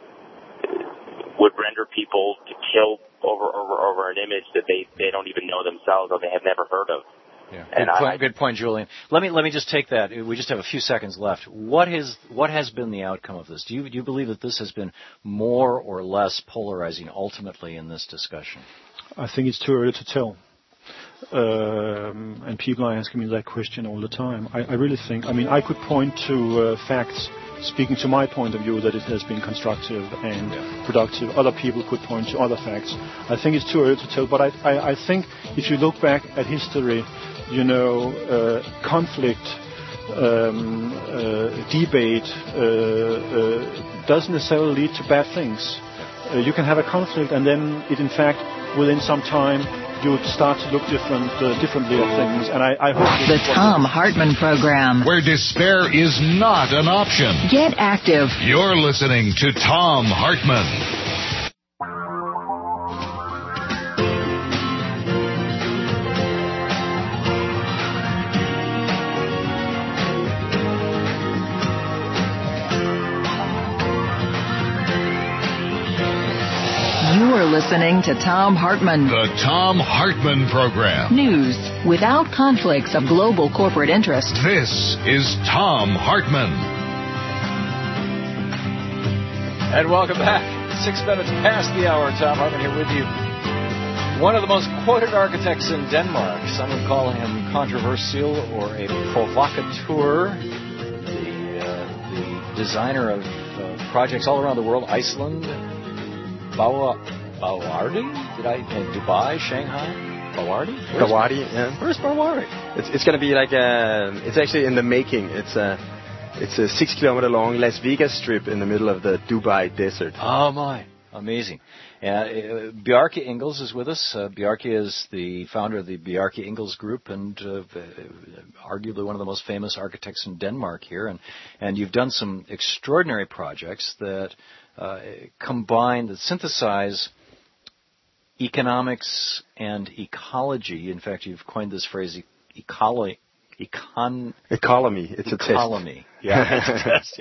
would render people to kill over, over, over an image that they, they don't even know themselves or they have never heard of. Yeah. Good, point, I, good point, Julian. Let me let me just take that. We just have a few seconds left. What is what has been the outcome of this? Do you do you believe that this has been more or less polarizing ultimately in this discussion? I think it's too early to tell. Um, and people are asking me that question all the time. I, I really think. I mean, I could point to uh, facts. Speaking to my point of view, that it has been constructive and yeah. productive. Other people could point to other facts. I think it's too early to tell. But I I, I think if you look back at history. You know, uh, conflict, um, uh, debate uh, uh, doesn't necessarily lead to bad things. Uh, you can have a conflict, and then it, in fact, within some time, you start to look different, uh, differently at things. And I, I hope the Thom Hartmann Program, where despair is not an option. Get active. You're listening to Thom Hartmann. Listening to Thom Hartmann. The Thom Hartmann Program. News without conflicts of global corporate interest. This is Thom Hartmann. And welcome back. Six minutes past the hour. Thom Hartmann here with you. One of the most quoted architects in Denmark. Some would call him controversial or a provocateur. The, uh, the designer of uh, projects all around the world. Iceland. Bauer. Bawardi? Did I? In Dubai, Shanghai? Bawardi? Where's Bawardi, yeah. Where's Bawardi? It's it's going to be like a. It's actually in the making. It's a, it's a six kilometer long Las Vegas strip in the middle of the Dubai desert. Oh my, amazing! Uh, uh, Bjarke Ingels is with us. Uh, Bjarke is the founder of the Bjarke Ingels Group and uh, arguably one of the most famous architects in Denmark here. And and you've done some extraordinary projects that uh, combine, that synthesize economics and ecology. In fact, you've coined this phrase, ecology. Econ- Economy. It's economy. a test. Yeah, it's a test. Yeah,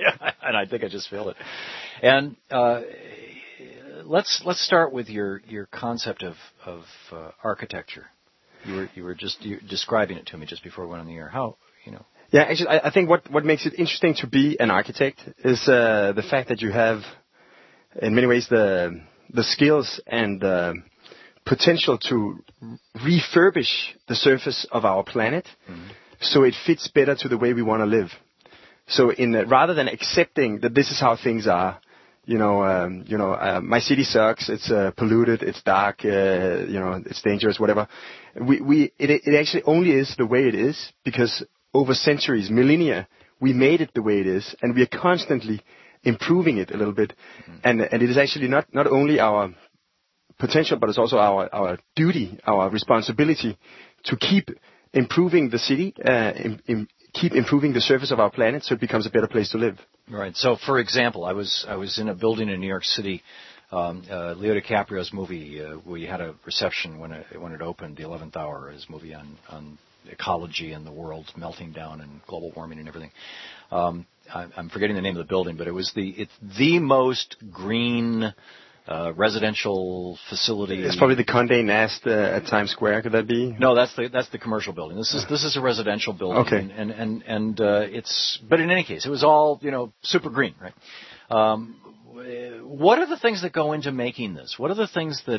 and I think I just failed it. And uh, let's let's start with your, your concept of of uh, architecture. You were you were just you were describing it to me just before we went on the air. How you know? Yeah, actually, I, I think what what makes it interesting to be an architect is uh, the fact that you have, in many ways, the the skills and the potential to refurbish the surface of our planet, mm-hmm. so it fits better to the way we want to live. So, in uh, rather than accepting that this is how things are, you know, um, you know, uh, my city sucks. It's uh, polluted. It's dark. Uh, you know, it's dangerous. Whatever. We we it it actually only is the way it is because over centuries, millennia, we made it the way it is, and we are constantly improving it a little bit. Mm-hmm. And and it is actually not not only our potential, but it's also our, our duty, our responsibility to keep improving the city, uh, in, in, keep improving the surface of our planet so it becomes a better place to live. Right. So, for example, I was I was in a building in New York City, um, uh, Leo DiCaprio's movie. Uh, we had a reception when it when it opened, The eleventh Hour, his movie on on ecology and the world melting down and global warming and everything. Um, I, I'm forgetting the name of the building, but it was the it's the most green Uh, residential facility. It's probably the Condé Nast uh, at Times Square. Could that be? No, that's the that's the commercial building. This is this is a residential building. Okay. And and and, and uh, it's but in any case, it was all you know super green, right? Um, what are the things that go into making this? What are the things that?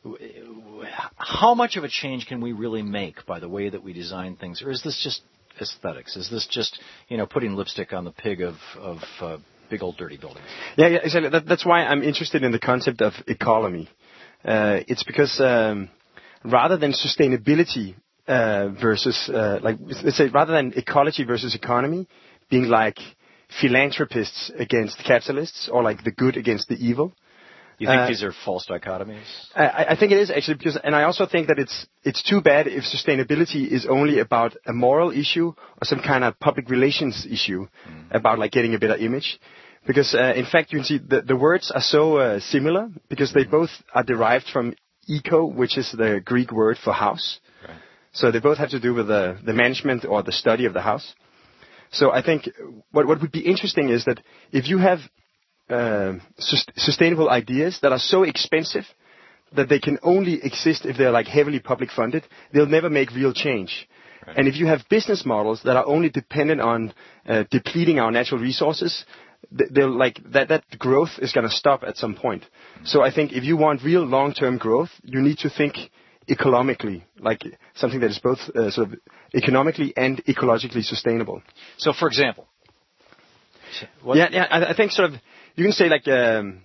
How much of a change can we really make by the way that we design things, or is this just aesthetics? Is this just you know putting lipstick on the pig of of uh, big old dirty buildings? Yeah, yeah, exactly. That, that's why I'm interested in the concept of economy. Uh, it's because um, rather than sustainability uh, versus, uh, like, let's say, rather than ecology versus economy being like philanthropists against capitalists or like the good against the evil. You think uh, these are false dichotomies? I, I think it is actually because, and I also think that it's it's too bad if sustainability is only about a moral issue or some kind of public relations issue mm. about like getting a better image, because uh, in fact you can see the, the words are so uh, similar because they both are derived from eco, which is the Greek word for house. Right. So they both have to do with the the management or the study of the house. So I think what what would be interesting is that if you have Uh, sus- sustainable ideas that are so expensive that they can only exist if they're like heavily public funded, they'll never make real change. Right. And if you have business models that are only dependent on uh, depleting our natural resources, th- they'll like that that growth is going to stop at some point. Mm-hmm. So I think if you want real long-term growth, you need to think economically, like something that is both uh, sort of economically and ecologically sustainable. So, for example, what yeah, yeah, I, I think sort of. You can say like um,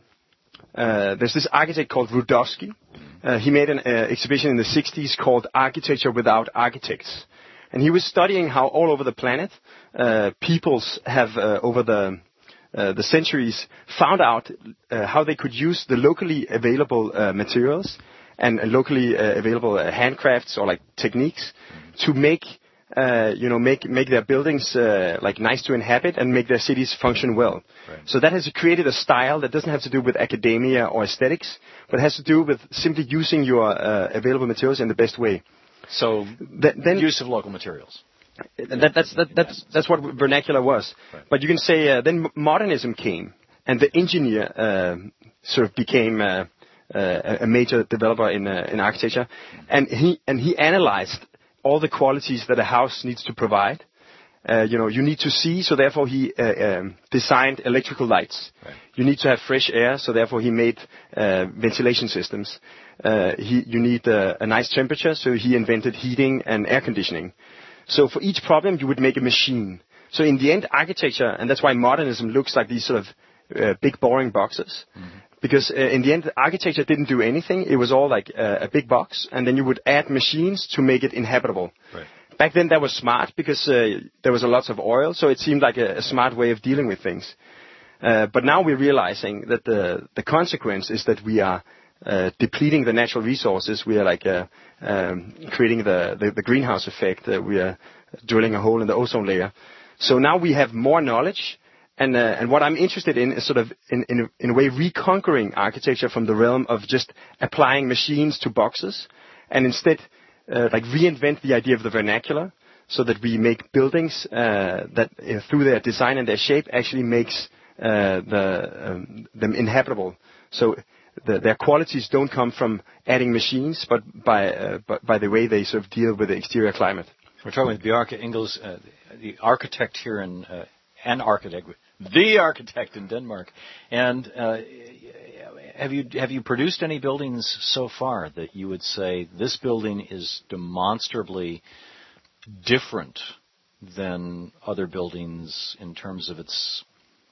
uh, there's this architect called Rudowski. Uh, he made an uh, exhibition in the sixties called Architecture Without Architects. And he was studying how all over the planet uh, peoples have uh, over the uh, the centuries found out uh, how they could use the locally available uh, materials and uh, locally uh, available uh, handcrafts or like techniques to make Uh, you know, make make their buildings uh, like nice to inhabit and make their cities function well. Right. So that has created a style that doesn't have to do with academia or aesthetics, but has to do with simply using your uh, available materials in the best way. So that, then use of local materials. That, that's that, that's that's what vernacular was. Right. But you can say uh, then modernism came, and the engineer uh, sort of became uh, uh, a major developer in uh, in architecture, and he and he analyzed all the qualities that a house needs to provide. Uh, you know, you need to see, so therefore he uh, um, designed electrical lights. Right. You need to have fresh air, so therefore he made uh, ventilation systems. Uh, he, you need uh, a nice temperature, so he invented heating and air conditioning. So for each problem, you would make a machine. So in the end, architecture, and that's why modernism looks like these sort of uh, big boring boxes. Mm-hmm. Because uh, in the end, architecture didn't do anything. It was all like uh, a big box, and then you would add machines to make it inhabitable. Right. Back then, that was smart because uh, there was a lot of oil, so it seemed like a, a smart way of dealing with things. Uh, but now we're realizing that the the consequence is that we are uh, depleting the natural resources. We are like uh, um, creating the, the, the greenhouse effect. Uh, we are drilling a hole in the ozone layer. So now we have more knowledge. And, uh, and what I'm interested in is sort of, in, in, a, in a way, reconquering architecture from the realm of just applying machines to boxes, and instead, uh, like reinvent the idea of the vernacular, so that we make buildings uh, that, uh, through their design and their shape, actually makes uh, the um, them inhabitable. So the, their qualities don't come from adding machines, but by uh, by, by the way they sort of deal with the exterior climate. We're talking with Bjarke Ingels, uh, the architect here in uh, an architect, the architect in Denmark. And uh, have you have you produced any buildings so far that you would say this building is demonstrably different than other buildings in terms of its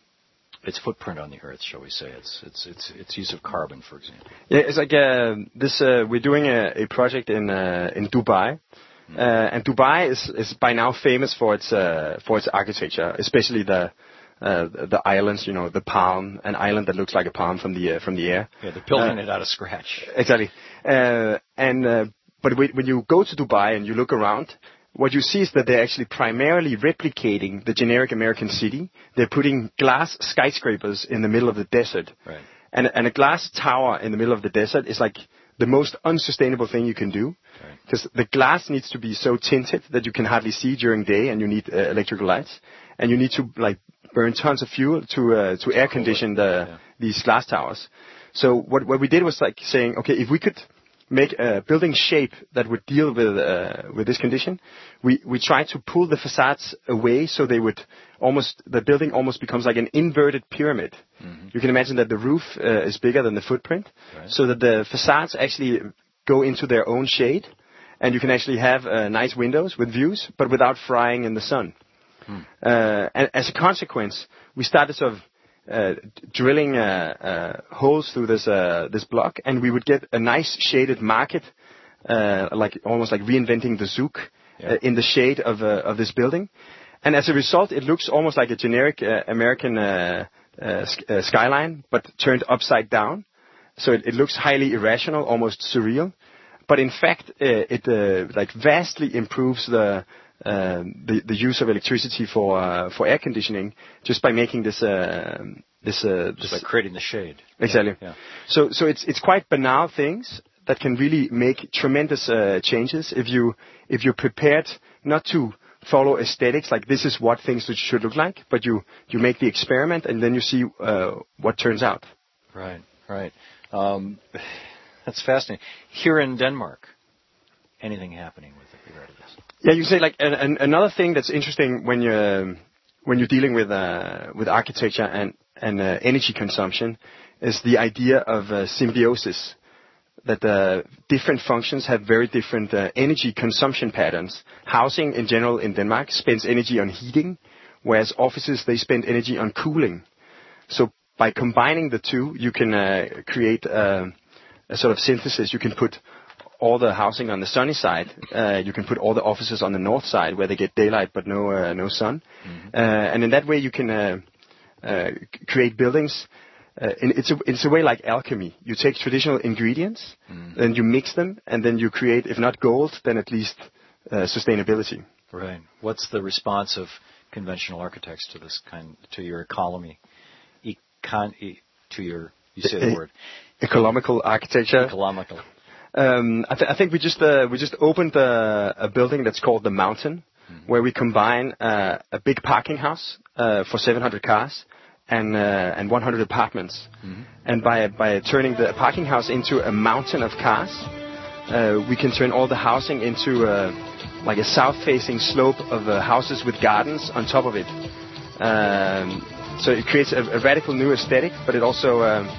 its footprint on the earth, shall we say? Its its its its use of carbon, for example. Yeah, it's like uh, this. Uh, we're doing a, a project in uh, in Dubai. Uh, and Dubai is, is by now famous for its uh, for its architecture, especially the uh, the islands. You know, the palm, an island that looks like a palm from the uh, from the air. Yeah, they're building uh, it out of scratch. Exactly. Uh, and uh, but when you go to Dubai and you look around, what you see is that they're actually primarily replicating the generic American city. They're putting glass skyscrapers in the middle of the desert. Right. And and a glass tower in the middle of the desert is like the most unsustainable thing you can do, because right. the glass needs to be so tinted that you can hardly see during day, and you need uh, electrical lights, and you need to like burn tons of fuel to uh, to air condition the yeah. these glass towers. So what what we did was like saying, okay, if we could make a building shape that would deal with uh, with this condition, we we tried to pull the facades away so they would almost the building almost becomes like an inverted pyramid. Mm-hmm. You can imagine that the roof uh, is bigger than the footprint, right. so that the facades actually go into their own shade, and you can actually have uh, nice windows with views, but without frying in the sun. Hmm. Uh, and as a consequence, we started sort of uh, drilling uh, uh, holes through this uh, this block, and we would get a nice shaded market, uh, like almost like reinventing the zouk yeah. uh, in the shade of uh, of this building. And as a result, it looks almost like a generic uh, American uh, uh, sk- uh, skyline, but turned upside down. So it, it looks highly irrational, almost surreal. But in fact, uh, it uh, like vastly improves the, uh, the the use of electricity for uh, for air conditioning just by making this uh, this uh, just by creating the shade. Exactly. Yeah. So so it's it's quite banal things that can really make tremendous uh, changes if you if you're prepared not to follow aesthetics, like this is what things should look like, but you, you make the experiment and then you see uh, what turns out. Right, right. Um, that's fascinating. Here in Denmark, anything happening with regard to this? Yeah, you say like an, an, another thing that's interesting when you're when you're dealing with uh, with architecture and and uh, energy consumption is the idea of uh, symbiosis. That uh, different functions have very different uh, energy consumption patterns. Housing in general in Denmark spends energy on heating, whereas offices, they spend energy on cooling. So by combining the two, you can uh, create uh, a sort of synthesis. You can put all the housing on the sunny side. Uh, you can put all the offices on the north side where they get daylight but no uh, no sun. Mm-hmm. Uh, and in that way, you can uh, uh, create buildings. Uh, in, it's, a, it's a way like alchemy. You take traditional ingredients, mm. then you mix them, and then you create, if not gold, then at least uh, sustainability. Right. What's the response of conventional architects to this kind, to your economy, econ, e, to your, you say the e- word, economical architecture? Economical. Um, I, th- I think we just uh, we just opened a, a building that's called the Mountain, mm-hmm. where we combine uh, a big parking house uh, for seven hundred cars. And uh, and one hundred apartments, mm-hmm. and by by turning the parking house into a mountain of cars, uh, we can turn all the housing into uh, like a south-facing slope of uh, houses with gardens on top of it. Um, so it creates a, a radical new aesthetic, but it also um,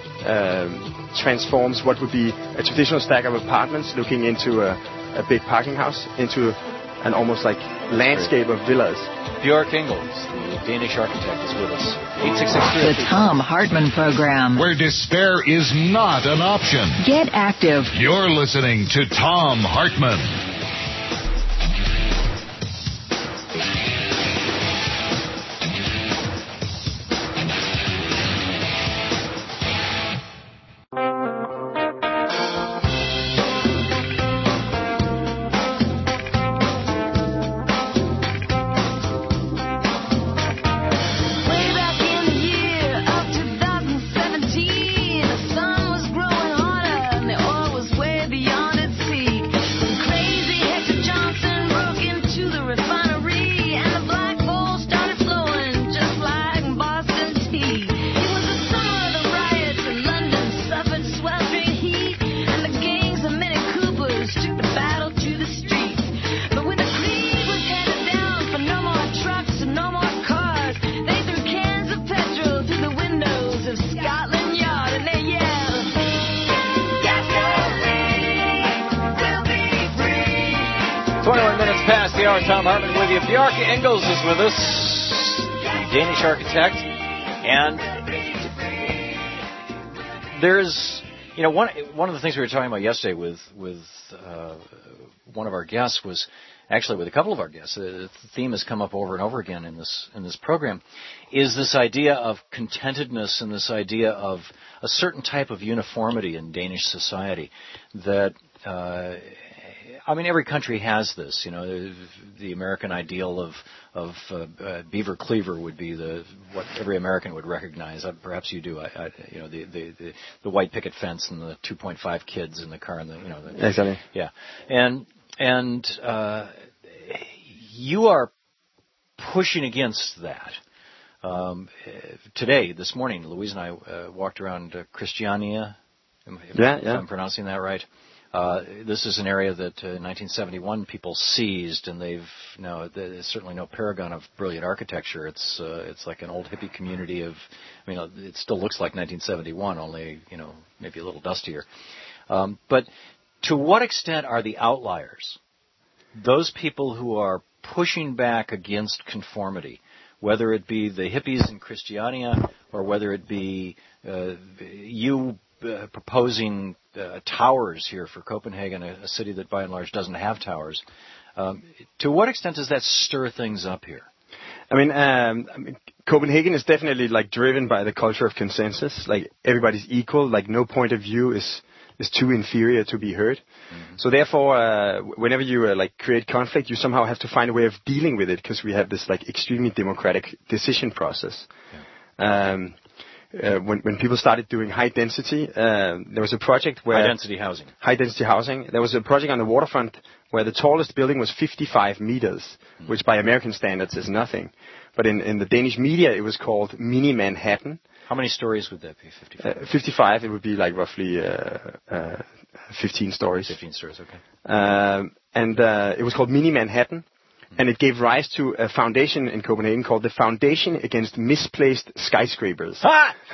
um, transforms what would be a traditional stack of apartments looking into a, a big parking house into an almost like landscape of villas. Bjarke Ingels, the Danish architect, is with us. eight six six The Thom Hartmann Program. Where despair is not an option. Get active. You're listening to Thom Hartmann. Crazy minutes past the hour. Tom Hartman with you. Bjarke Ingels is with us, the Danish architect. And there's, you know, one one of the things we were talking about yesterday with with uh, one of our guests was actually with a couple of our guests. The theme has come up over and over again in this in this program, is this idea of contentedness and this idea of a certain type of uniformity in Danish society that. Uh, I mean, every country has this. You know, the, the American ideal of of uh, uh, beaver cleaver would be the what every American would recognize. Uh, perhaps you do. I, I, you know, the, the the the white picket fence and the two point five kids in the car and the you know. The, exactly. Yeah, and and uh, you are pushing against that. Um, today, this morning, Louise and I uh, walked around uh, Christiania. If, yeah, if yeah. I'm pronouncing that right. Uh, this is an area that uh, in nineteen seventy-one people seized, and they've now there's certainly no paragon of brilliant architecture. It's uh, it's like an old hippie community of, I mean, it still looks like nineteen seventy-one, only you know maybe a little dustier. Um, but to what extent are the outliers, those people who are pushing back against conformity, whether it be the hippies in Christiania or whether it be uh, you uh, proposing Uh, towers here for Copenhagen, a, a city that by and large doesn't have towers. Um, to what extent does that stir things up here? I mean, um, I mean, Copenhagen is definitely like driven by the culture of consensus. Like everybody's equal. Like no point of view is is too inferior to be heard. Mm-hmm. So therefore, uh, whenever you uh, like create conflict, you somehow have to find a way of dealing with it because we have this like extremely democratic decision process. Yeah. Um, Uh, when, when people started doing high density, uh, there was a project where... High density housing. High density housing. There was a project on the waterfront where the tallest building was fifty-five meters, mm. which by American standards is nothing. But in, in the Danish media, it was called Mini Manhattan. How many stories would that be, fifty-five? Uh, fifty-five, it would be like roughly uh, uh, fifteen stories. fifteen stories, okay. Um, and uh, it was called Mini Manhattan. And it gave rise to a foundation in Copenhagen called the Foundation Against Misplaced Skyscrapers.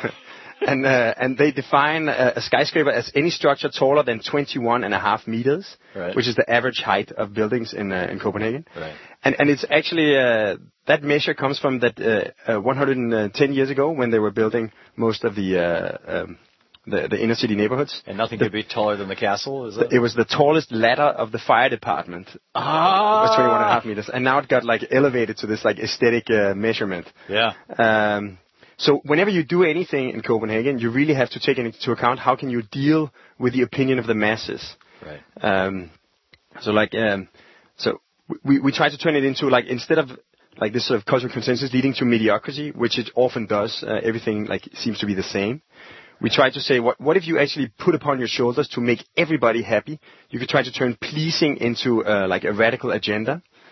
and uh, and they define a, a skyscraper as any structure taller than twenty-one and a half meters, right. which is the average height of buildings in uh, in Copenhagen. Right. And and it's actually uh, that measure comes from that uh, uh, one hundred ten years ago when they were building most of the. Uh, um, The, the inner city neighborhoods. And nothing the, could be taller than the castle, is it? It was the tallest ladder of the fire department. Ah! It was twenty-one and a half meters. And now it got like elevated to this like aesthetic uh, measurement. Yeah. Um, so whenever you do anything in Copenhagen, you really have to take into account how can you deal with the opinion of the masses. Right. Um, so like, um, so we, we try to turn it into like, instead of like this sort of cultural consensus leading to mediocrity, which it often does, uh, everything like seems to be the same. We try to say, what, what if you actually put upon your shoulders to make everybody happy? You could try to turn pleasing into uh, like a radical agenda.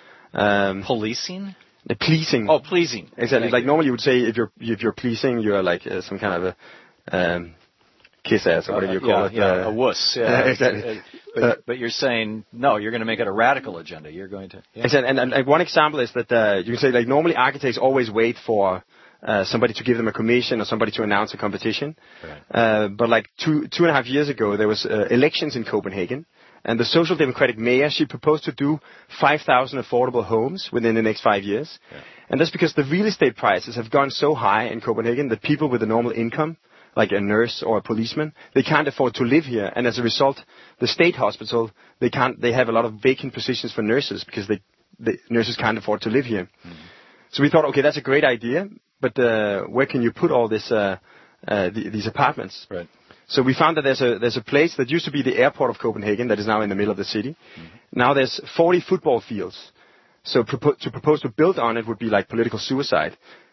Um, Policing? The pleasing. Oh, pleasing. Exactly. Like normally you would say if you're if you're pleasing, you're like uh, some kind of a um, kiss ass or whatever you call yeah, it. Yeah, uh, a wuss. Yeah, exactly. But, uh, but you're saying no. You're going to make it a radical agenda. You're going to. Yeah. Exactly. And, and, and one example is that uh, you can say like normally architects always wait for. Uh, somebody to give them a commission or somebody to announce a competition. Right. Uh, but like two, two and a half years ago, there was uh, elections in Copenhagen, and the Social Democratic mayor, she proposed to do five thousand affordable homes within the next five years. Yeah. And that's because the real estate prices have gone so high in Copenhagen that people with a normal income, like a nurse or a policeman, they can't afford to live here. And as a result, the state hospital, they can't, they have a lot of vacant positions for nurses because they, the nurses can't afford to live here. Mm-hmm. So we thought, okay, that's a great idea. But uh, where can you put all this, uh, uh, the, these apartments? Right. So we found that there's a there's a place that used to be the airport of Copenhagen that is now in the middle of the city. Mm-hmm. Now there's forty football fields. So propo- to propose to build on it would be like political suicide.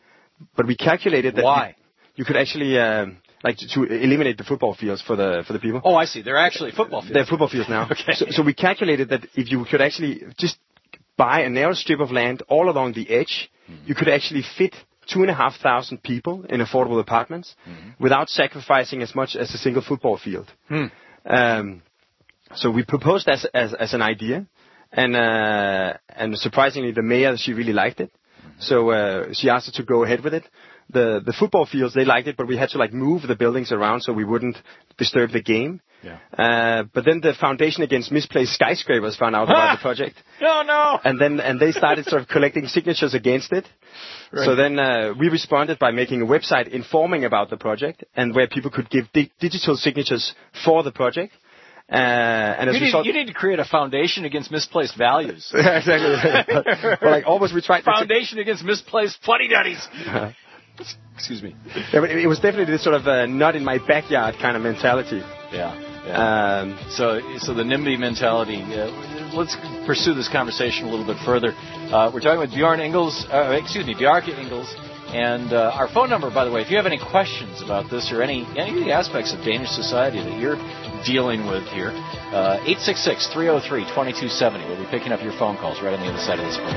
But we calculated that why you, you could actually um, like to, to eliminate the football fields for the for the people. Oh, I see. They're actually football fields. They're football fields now. Okay. So, so we calculated that if you could actually just buy a narrow strip of land all along the edge, mm-hmm. you could actually fit two and a half thousand people in affordable apartments mm-hmm. without sacrificing as much as a single football field. Hmm. Um, so we proposed as, as, as an idea, and uh, and surprisingly, the mayor, she really liked it. Mm-hmm. So uh, she asked us to go ahead with it. The the football fields, they liked it, but we had to like move the buildings around so we wouldn't disturb the game. Yeah. Uh, but then the Foundation Against Misplaced Skyscrapers found out about the project. No, no. And then and they started sort of collecting signatures against it. Right. So then uh, we responded by making a website informing about the project and where people could give di- digital signatures for the project. Uh, and as you, a need, result, you need to create a foundation against misplaced values. Yeah, exactly. Well, like almost we tried. Foundation against misplaced fuddy-duddies. Uh-huh. Excuse me. Yeah, but it, it was definitely this sort of uh, not in my backyard kind of mentality. Yeah. yeah. Um, so, so the NIMBY mentality. Uh, let's pursue this conversation a little bit further. Uh, we're talking with Bjorn Ingels. Uh, excuse me, Bjarke Ingels. And uh, our phone number, by the way, if you have any questions about this or any any of the aspects of Danish society that you're dealing with here, uh, eight six six, three oh three, two two seven oh. We'll be picking up your phone calls right on the other side of this break.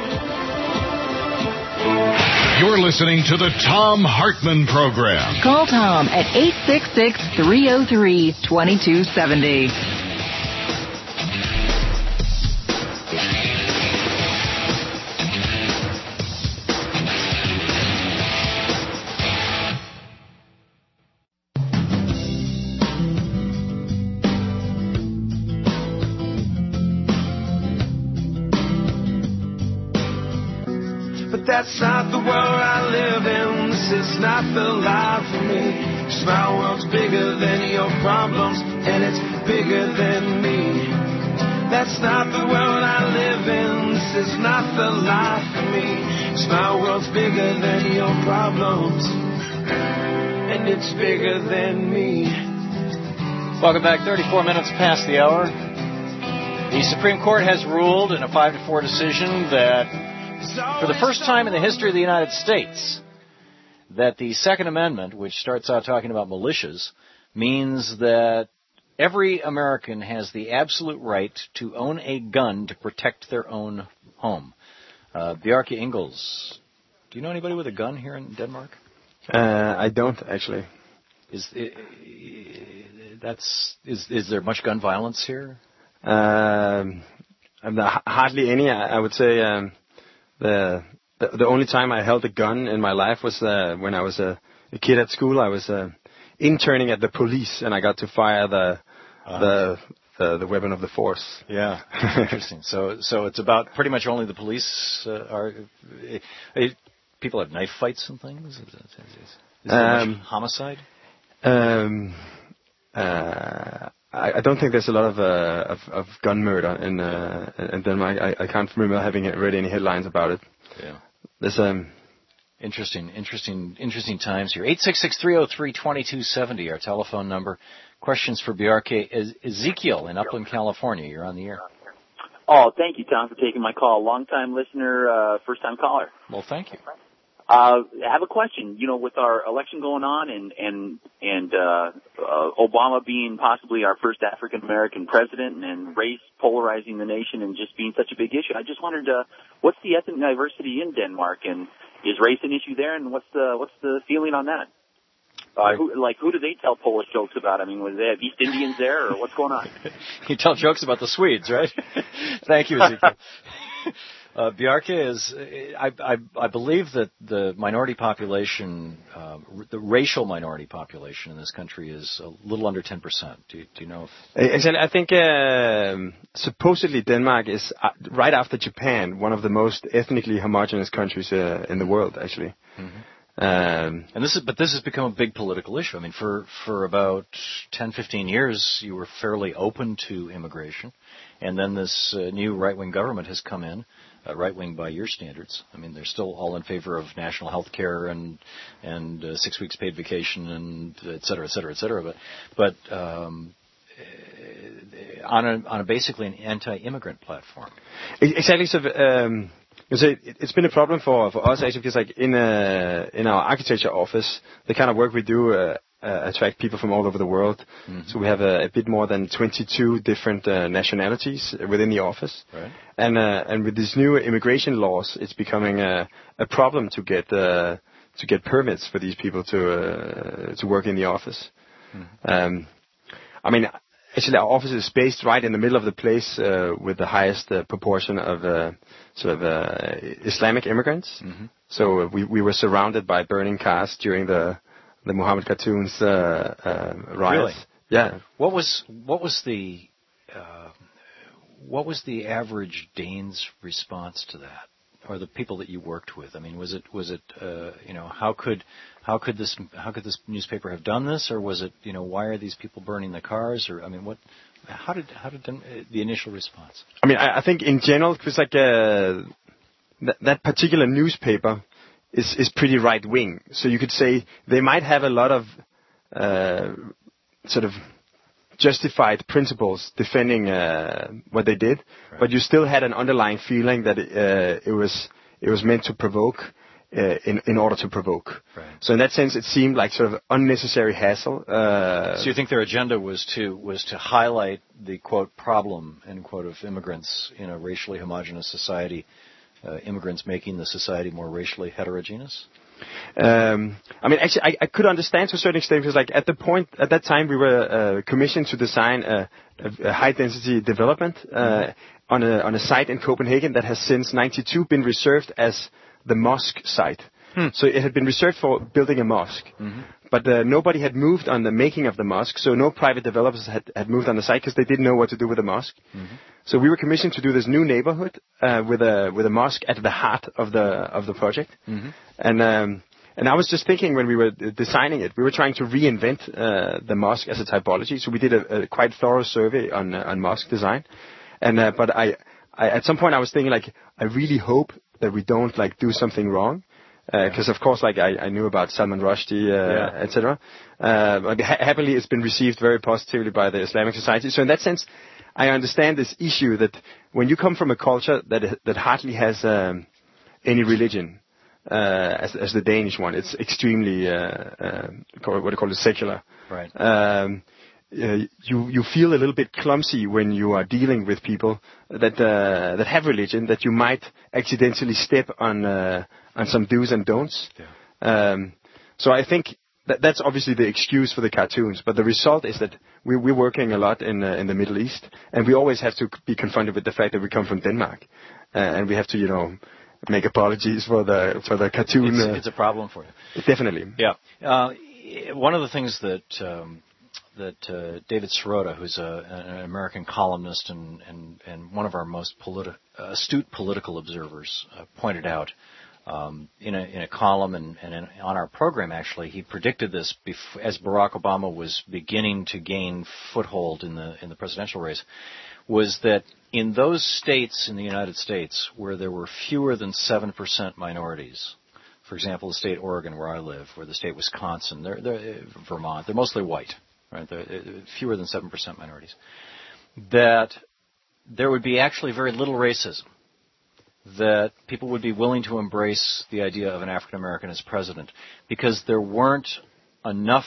You're listening to the Thom Hartmann Program. Call Tom at eight six six, three oh three, two two seven oh. That's not the world I live in. This is not the life for me. 'Cause my world's bigger than your problems, and it's bigger than me. That's not the world I live in. This is not the life for me. 'Cause my world's bigger than your problems, and it's bigger than me. Welcome back. thirty-four minutes past the hour. The Supreme Court has ruled in a five to four decision that for the first time in the history of the United States, that the Second Amendment, which starts out talking about militias, means that every American has the absolute right to own a gun to protect their own home. Uh, Bjarke Ingels, do you know anybody with a gun here in Denmark? Uh, I don't, actually. Is it, that's is is there much gun violence here? Um, hardly any. I, I would say. Um, The, the the only time I held a gun in my life was uh, when I was a, a kid at school. I was uh, interning at the police, and I got to fire the uh, the, the the weapon of the force. Yeah, interesting. So so it's about pretty much only the police uh, are. Uh, people have knife fights and things. Is, is, is there um, much homicide? Um, uh, I, I don't think there's a lot of uh, of, of gun murder in uh, in Denmark. I, I can't remember having read any headlines about it. Yeah, there's um interesting, interesting, interesting times here. Eight six six three zero three twenty two seventy, our telephone number. Questions for Bjarke. Ezekiel in Upland, California. You're on the air. Oh, thank you, Tom, for taking my call. Long time listener, uh, first time caller. Well, thank you. Uh, I have a question. You know, with our election going on and and and uh, uh, Obama being possibly our first African American president, and race polarizing the nation and just being such a big issue, I just wondered uh, what's the ethnic diversity in Denmark, and is race an issue there, and what's the what's the feeling on that? Uh, who, like, who do they tell Polish jokes about? I mean, was they have East Indians there, or what's going on? You tell jokes about the Swedes, right? Thank you, Ezekiel. Uh, Bjarke is, I, I, I believe that the minority population, uh, the racial minority population in this country is a little under ten percent. Do you, do you know if... Exactly. I think um, supposedly Denmark is, uh, right after Japan, one of the most ethnically homogeneous countries uh, in the world, actually. Mm-hmm. Um, and this is, but this has become a big political issue. I mean, for, for about ten, fifteen years, you were fairly open to immigration. And then this uh, new right-wing government has come in. Uh, right-wing by your standards. I mean, they're still all in favor of national health care and and uh, six weeks paid vacation and et cetera, et cetera, et cetera. But but um, on a on a basically an anti-immigrant platform. Exactly. So um, it, it's been a problem for for us actually because like in uh, in our architecture office, the kind of work we do. Uh, Uh, attract people from all over the world. Mm-hmm. So we have a, a bit more than twenty-two different uh, nationalities within the office. Right. And uh, and with these new immigration laws, it's becoming a, a problem to get uh, to get permits for these people to uh, to work in the office. Mm-hmm. Um, I mean, actually, our office is based right in the middle of the place uh, with the highest uh, proportion of uh, sort of uh, Islamic immigrants. Mm-hmm. So we we were surrounded by burning cars during the The Mohammed Cartoon's uh, uh, riots. Really? Yeah. What was what was the uh, what was the average Dane's response to that, or the people that you worked with? I mean, was it was it uh, you know how could how could this how could this newspaper have done this, or was it you know why are these people burning the cars, or I mean what how did how did the initial response? I mean, I, I think in general it was like uh, th- that particular newspaper is is pretty right wing, so you could say they might have a lot of uh, sort of justified principles defending uh, what they did, right. But you still had an underlying feeling that uh, it was it was meant to provoke uh, in in order to provoke. Right. So in that sense, it seemed like sort of unnecessary hassle. Uh, so you think their agenda was to was to highlight the quote problem end quote of immigrants in a racially homogeneous society, uh, immigrants making the society more racially heterogeneous? Um, I mean, actually, I, I could understand to a certain extent because, like, at the point at that time, we were uh, commissioned to design a, a, a high-density development uh, mm-hmm. on a on a site in Copenhagen that has since ninety-two been reserved as the mosque site. Hmm. So it had been reserved for building a mosque, mm-hmm. but uh, nobody had moved on the making of the mosque. So no private developers had, had moved on the site because they didn't know what to do with the mosque. Mm-hmm. So we were commissioned to do this new neighborhood uh, with a with a mosque at the heart of the of the project. Mm-hmm. And um, and I was just thinking when we were designing it, we were trying to reinvent uh, the mosque as a typology. So we did a, a quite thorough survey on uh, on mosque design. And uh, but I, I at some point I was thinking like I really hope that we don't like do something wrong. Because uh, of course, like I, I knew about Salman Rushdie, uh, yeah. et cetera. Uh, but ha- happily, it's been received very positively by the Islamic Society. So in that sense, I understand this issue that when you come from a culture that that hardly has um, any religion, uh, as, as the Danish one, it's extremely uh, uh, what they call it secular. Right. Um, Uh, you you feel a little bit clumsy when you are dealing with people that uh, that have religion, that you might accidentally step on uh, on some do's and don'ts. Yeah. Um, so I think that that's obviously the excuse for the cartoons, but the result is that we, we're working a lot in uh, in the Middle East, and we always have to be confronted with the fact that we come from Denmark, uh, and we have to you know make apologies for the for the cartoon. It's, uh, it's a problem for you. Definitely. Yeah. Uh, one of the things that. Um, that uh, David Sirota, who's a, an American columnist and, and, and one of our most politi- astute political observers, uh, pointed out um, in, a, in a column and, and in, on our program, actually, he predicted this bef- as Barack Obama was beginning to gain foothold in the in the presidential race, was that in those states in the United States where there were fewer than seven percent minorities, for example, the state Oregon where I live, or the state Wisconsin, they're, they're, Vermont, they're mostly white. Right, the, fewer than seven percent minorities, that there would be actually very little racism, that people would be willing to embrace the idea of an African American as president, because there weren't enough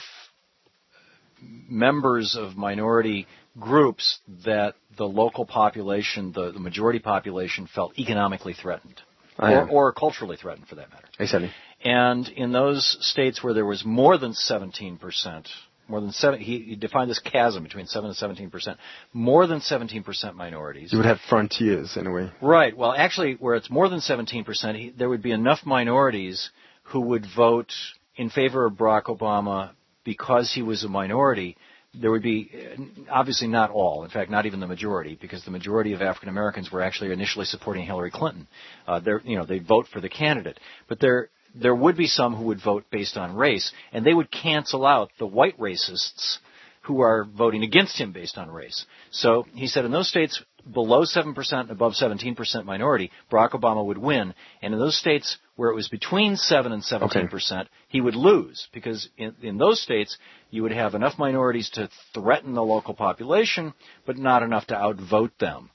members of minority groups that the local population, the, the majority population, felt economically threatened, or, or culturally threatened, for that matter. Exactly. And in those states where there was more than seventeen percent, More than seven, he, he defined this chasm between seven and seventeen percent. More than seventeen percent minorities. You would have frontiers in a way. Right. Well, actually, where it's more than seventeen percent, he, there would be enough minorities who would vote in favor of Barack Obama because he was a minority. There would be, obviously not all, in fact, not even the majority, because the majority of African Americans were actually initially supporting Hillary Clinton. Uh, they're, you know, they'd vote for the candidate. But they're, There would be some who would vote based on race, and they would cancel out the white racists who are voting against him based on race. So he said in those states below seven percent and above seventeen percent minority, Barack Obama would win. And in those states where it was between seven and seventeen percent, okay. he would lose, because in, in those states you would have enough minorities to threaten the local population, but not enough to outvote them.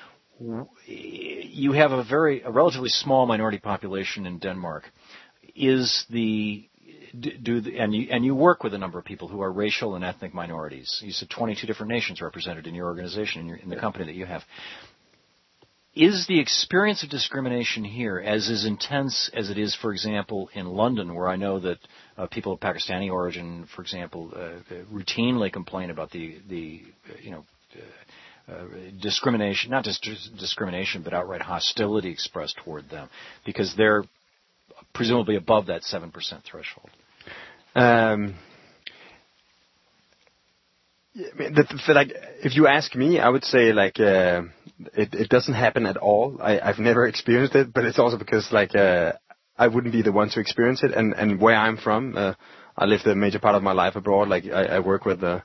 You have a very a relatively small minority population in Denmark. Is the do the, and you and you work with a number of people who are racial and ethnic minorities. You said twenty-two different nations represented in your organization, in, your, in the company that you have. Is the experience of discrimination here as is intense as it is, for example, in London, where I know that uh, people of Pakistani origin, for example, uh, routinely complain about the the you know. Uh, Uh, discrimination, not just discrimination, but outright hostility expressed toward them, because they're presumably above that seven percent threshold? Um, I mean, the, the, like, if you ask me, I would say like uh, it, it doesn't happen at all. I, I've never experienced it, but it's also because like uh, I wouldn't be the one to experience it. And, and where I'm from, uh, I lived a major part of my life abroad. Like I, I work with uh,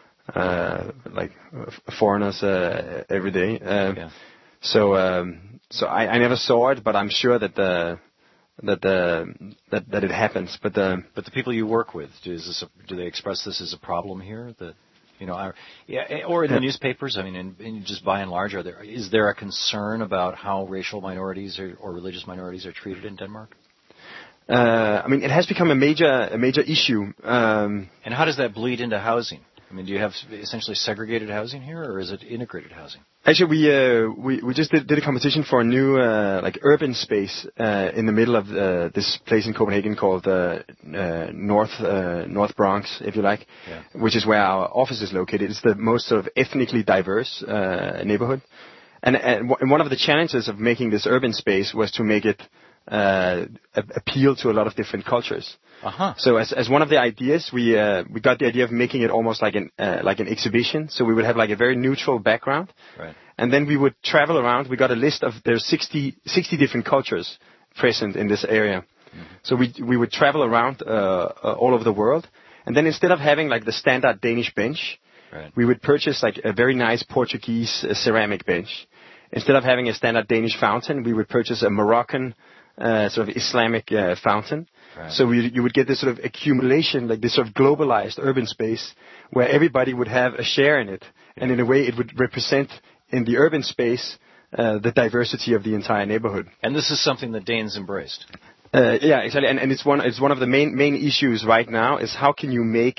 uh, like foreigners uh, every day. Uh, yeah. So um, so I, I never saw it, but I'm sure that the that the that, that it happens. But the but the people you work with, do, is this a, do they express this as a problem here? That you know, are, yeah, or in the newspapers. I mean, in, in just by and large, are there is there a concern about how racial minorities or, or religious minorities are treated in Denmark? Uh, I mean, it has become a major a major issue. Um, and how does that bleed into housing? I mean, do you have essentially segregated housing here, or is it integrated housing? Actually, we uh, we we just did, did a competition for a new uh, like urban space uh, in the middle of uh, this place in Copenhagen called uh, uh, North uh, North Bronx, if you like, yeah. which is where our office is located. It's the most sort of ethnically diverse uh, neighborhood, and, and w- one of the challenges of making this urban space was to make it uh, appeal to a lot of different cultures. Uh-huh. So as as one of the ideas, we uh, we got the idea of making it almost like an uh, like an exhibition. So we would have like a very neutral background, right. and then we would travel around. We got a list of there's sixty, sixty different cultures present in this area. Mm-hmm. So we we would travel around uh, uh, all over the world, and then instead of having like the standard Danish bench, right. we would purchase like a very nice Portuguese uh, ceramic bench. Instead of having a standard Danish fountain, we would purchase a Moroccan uh, sort of Islamic uh, fountain. Right. So we, you would get this sort of accumulation, like this sort of globalized urban space where everybody would have a share in it. Yeah. And in a way, it would represent in the urban space uh, the diversity of the entire neighborhood. And this is something that Danes embraced. Uh, yeah, exactly. And, and it's one it's one of the main main issues right now is how can you make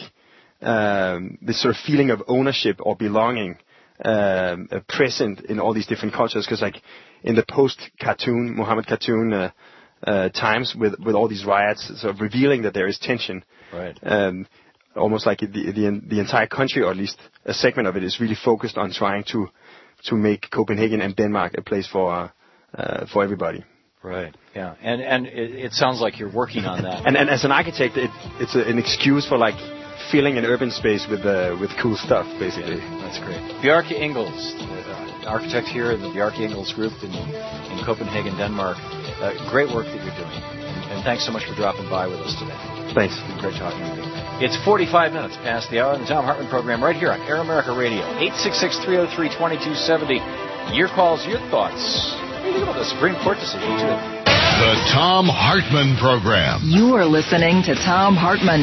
um, this sort of feeling of ownership or belonging um, uh, present in all these different cultures? Because like in the post-cartoon, Muhammad cartoon. Uh, Uh, times with with all these riots, sort of revealing that there is tension. Right. Um, almost like the the the entire country, or at least a segment of it, is really focused on trying to to make Copenhagen and Denmark a place for uh, uh, for everybody. Right. Yeah. And and it, it sounds like you're working on that. and and as an architect, it, it's a, an excuse for like filling an urban space with uh, with cool stuff, basically. Yeah, that's great. Bjarke Ingels, uh, architect here in the Bjarke Ingels Group in in Copenhagen, Denmark. Uh, great work that you're doing, and, and thanks so much for dropping by with us today. Thanks. It's been great talking with you. It's forty-five minutes past the hour in the Tom Hartman program right here on Air America Radio. eight six six, three oh three, two two seven oh. Your calls, your thoughts. What do you think about the Supreme Court decision, too? The Tom Hartman program. You are listening to Tom Hartman.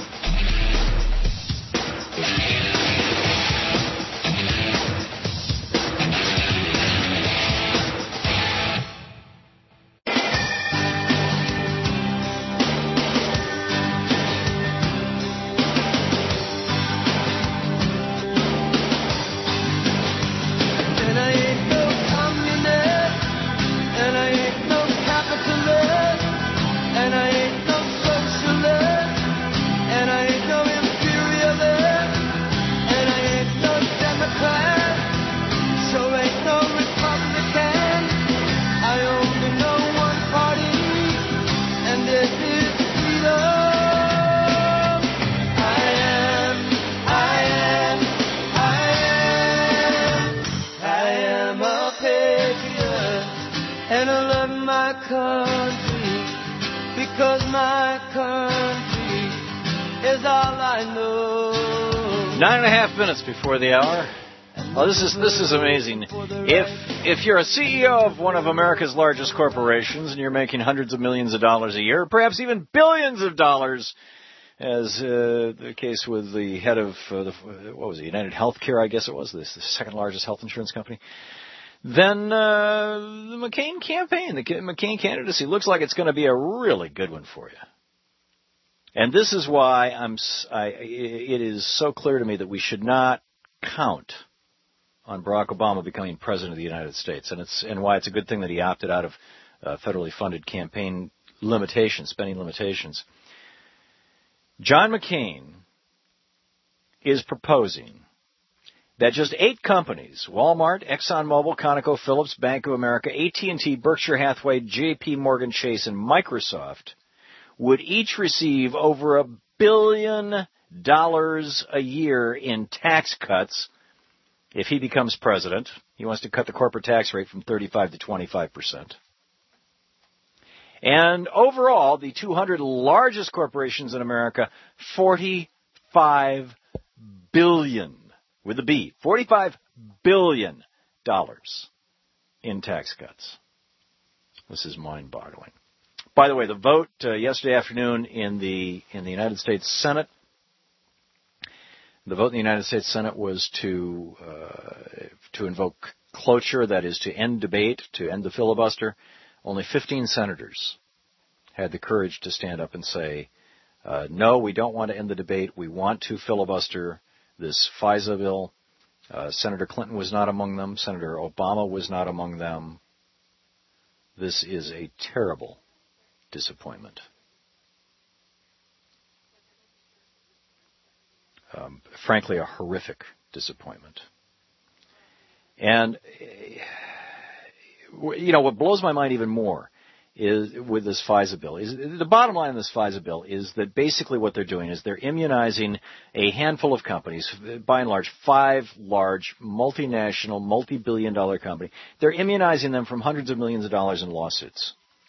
Before the hour. Well, this is this is amazing. If if you're a C E O of one of America's largest corporations and you're making hundreds of millions of dollars a year, perhaps even billions of dollars, as uh, the case with the head of uh, the what was it, United Healthcare, I guess it was, this the second largest health insurance company, then uh, the McCain campaign, the McCain candidacy looks like it's going to be a really good one for you. And this is why I'm. I, it is so clear to me that we should not count on Barack Obama becoming president of the United States, and it's and why it's a good thing that he opted out of uh, federally funded campaign limitations, spending limitations. John McCain is proposing that just eight companies, Walmart, ExxonMobil, ConocoPhillips, Bank of America, A T and T, Berkshire Hathaway, J P Morgan Chase, and Microsoft, would each receive over a billion dollars a year in tax cuts if he becomes president. He wants to cut the corporate tax rate from thirty-five to twenty-five percent. And overall, the two hundred largest corporations in America, forty-five billion, with a B, forty-five billion dollars in tax cuts. This is mind-boggling. By the way, the vote uh, yesterday afternoon in the in the United States Senate, the vote in the United States Senate was to uh, to invoke cloture, that is, to end debate, to end the filibuster. Only fifteen senators had the courage to stand up and say, uh, no, we don't want to end the debate. We want to filibuster this FISA bill. Uh, Senator Clinton was not among them. Senator Obama was not among them. This is a terrible disappointment. Um, frankly, a horrific disappointment. And, you know, what blows my mind even more is with this FISA bill is the bottom line of this FISA bill is that basically what they're doing is they're immunizing a handful of companies, by and large, five large multinational, multi-billion dollar companies. They're immunizing them from hundreds of millions of dollars in lawsuits.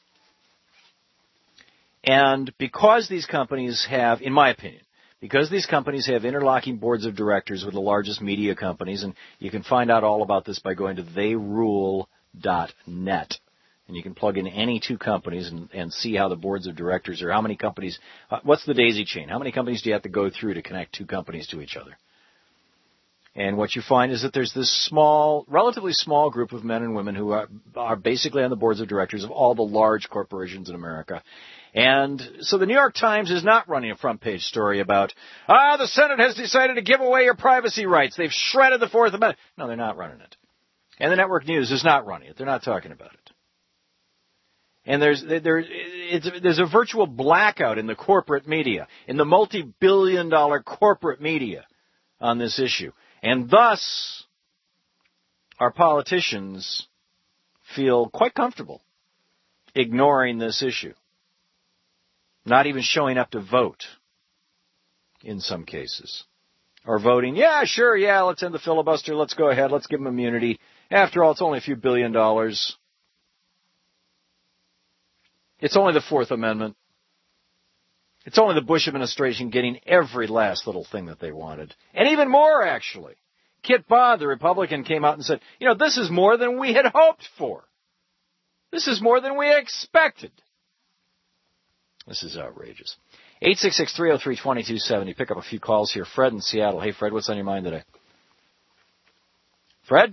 And because these companies have, in my opinion, because these companies have interlocking boards of directors with the largest media companies, and you can find out all about this by going to they rule dot net. And you can plug in any two companies and, and see how the boards of directors are, how many companies, uh, what's the daisy chain? How many companies do you have to go through to connect two companies to each other? And what you find is that there's this small, relatively small group of men and women who are, are basically on the boards of directors of all the large corporations in America. And so the New York Times is not running a front page story about, ah, the Senate has decided to give away your privacy rights. They've shredded the Fourth Amendment. No, they're not running it. And the network news is not running it. They're not talking about it. And there's there, it's, there's a virtual blackout in the corporate media, in the multi-billion dollar corporate media on this issue. And thus, our politicians feel quite comfortable ignoring this issue. Not even showing up to vote in some cases. Or voting, yeah, sure, yeah, let's end the filibuster, let's go ahead, let's give them immunity. After all, it's only a few billion dollars. It's only the Fourth Amendment. It's only the Bush administration getting every last little thing that they wanted. And even more, actually. Kit Bond, the Republican, came out and said, you know, this is more than we had hoped for. This is more than we expected. This is outrageous. eight six six, three oh three, two two seven oh. Pick up a few calls here. Fred in Seattle. Hey, Fred, what's on your mind today? Fred?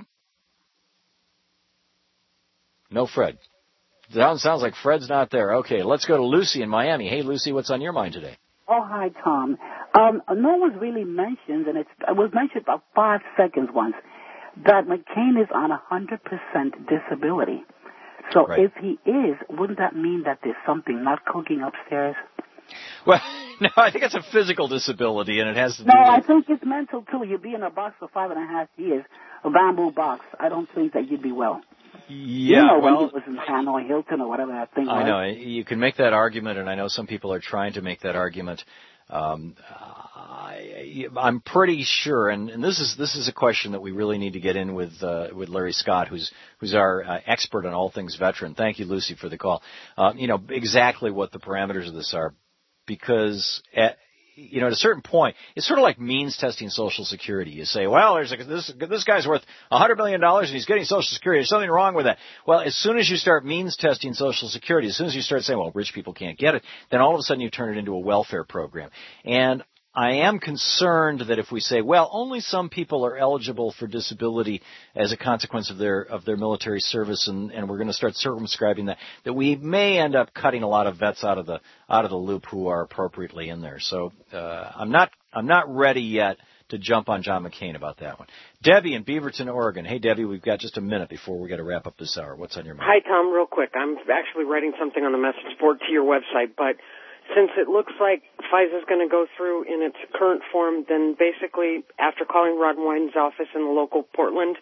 No Fred. Sounds, sounds like Fred's not there. Okay, let's go to Lucy in Miami. Hey, Lucy, what's on your mind today? Oh, hi, Tom. Um, no one's really mentioned, and it's, it was mentioned about five seconds once, that McCain is on one hundred percent disability. So right. If he is, wouldn't that mean that there's something not cooking upstairs? Well, no, I think it's a physical disability, and it has to do no, with... No, I think it's mental, too. You'd be in a box for five and a half years, a bamboo box. I don't think that you'd be well. Yeah, you know, well... when he was in Hanoi Hilton or whatever that thing was. I know. You can make that argument, and I know some people are trying to make that argument. Um, I, I'm pretty sure, and, and this is this is a question that we really need to get in with uh, with Larry Scott, who's who's our uh, expert on all things veteran. Thank you, Lucy, for the call. Uh, you know exactly what the parameters of this are, because at, you know at a certain point, it's sort of like means testing Social Security. You say, well, there's a, this this guy's worth one hundred million dollars and he's getting Social Security. There's something wrong with that. Well, as soon as you start means testing Social Security, as soon as you start saying, well, rich people can't get it, then all of a sudden you turn it into a welfare program. And I am concerned that if we say, well, only some people are eligible for disability as a consequence of their of their military service, and, and we're going to start circumscribing that, that we may end up cutting a lot of vets out of the out of the loop who are appropriately in there. So uh, I'm not I'm not ready yet to jump on John McCain about that one. Debbie in Beaverton, Oregon. Hey, Debbie, we've got just a minute before we got to wrap up this hour. What's on your mind? Hi, Tom. Real quick, I'm actually writing something on the message board to your website, but since it looks like FISA is going to go through in its current form, then basically after calling Rod Wyden's office in the local Portland,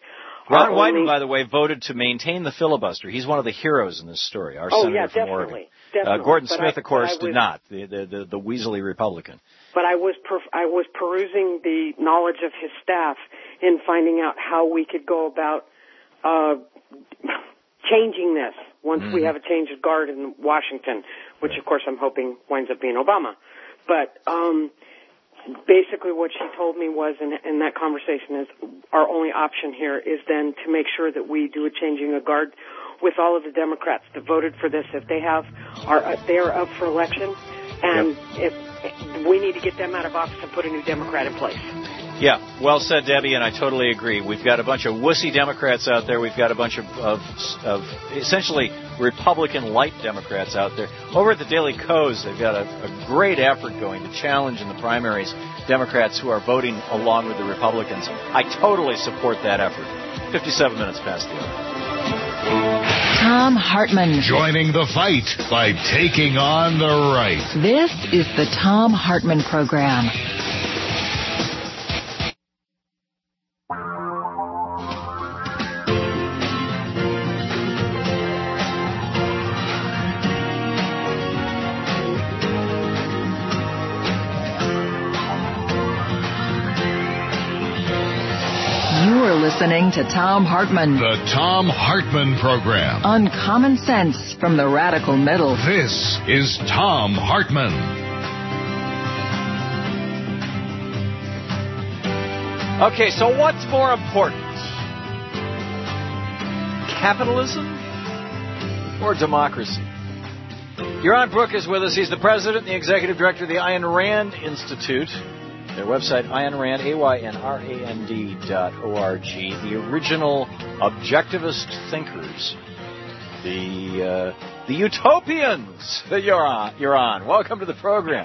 Ron Uh, Wyden, only- by the way, voted to maintain the filibuster. He's one of the heroes in this story, our Oh, senator yeah, from definitely. Oregon. Definitely. Uh, Gordon But Smith, I- of course, but I did was- not, the, the, the, the weaselly Republican. But I was perf- I was perusing the knowledge of his staff in finding out how we could go about uh, changing this once Mm-hmm. we have a change of guard in Washington, which of course I'm hoping winds up being Obama. But um, basically what she told me was in, in that conversation is our only option here is then to make sure that we do a changing of guard with all of the Democrats that voted for this. If they have are uh, they are up for election, and if we need to get them out of office and put a new Democrat in place. Yeah, well said, Debbie, and I totally agree. We've got a bunch of wussy Democrats out there. We've got a bunch of, of, of essentially Republican-light Democrats out there. Over at the Daily Kos, they've got a, a great effort going to challenge in the primaries Democrats who are voting along with the Republicans. I totally support that effort. fifty-seven minutes past the hour. Thom Hartmann. Joining the fight by taking on the right. This is the Thom Hartmann Program. You are listening to Thom Hartmann The Thom Hartmann Program. on Common Sense from the Radical Middle. This is Thom Hartmann. Okay, so what's more important? Capitalism or democracy? Yaron Brook is with us. He's the president and the executive director of the Ayn Rand Institute. Their website, Ayn Rand, A Y N R A N D dot O R G. The original objectivist thinkers. The uh, the utopians that you're on. You're on. Welcome to the program.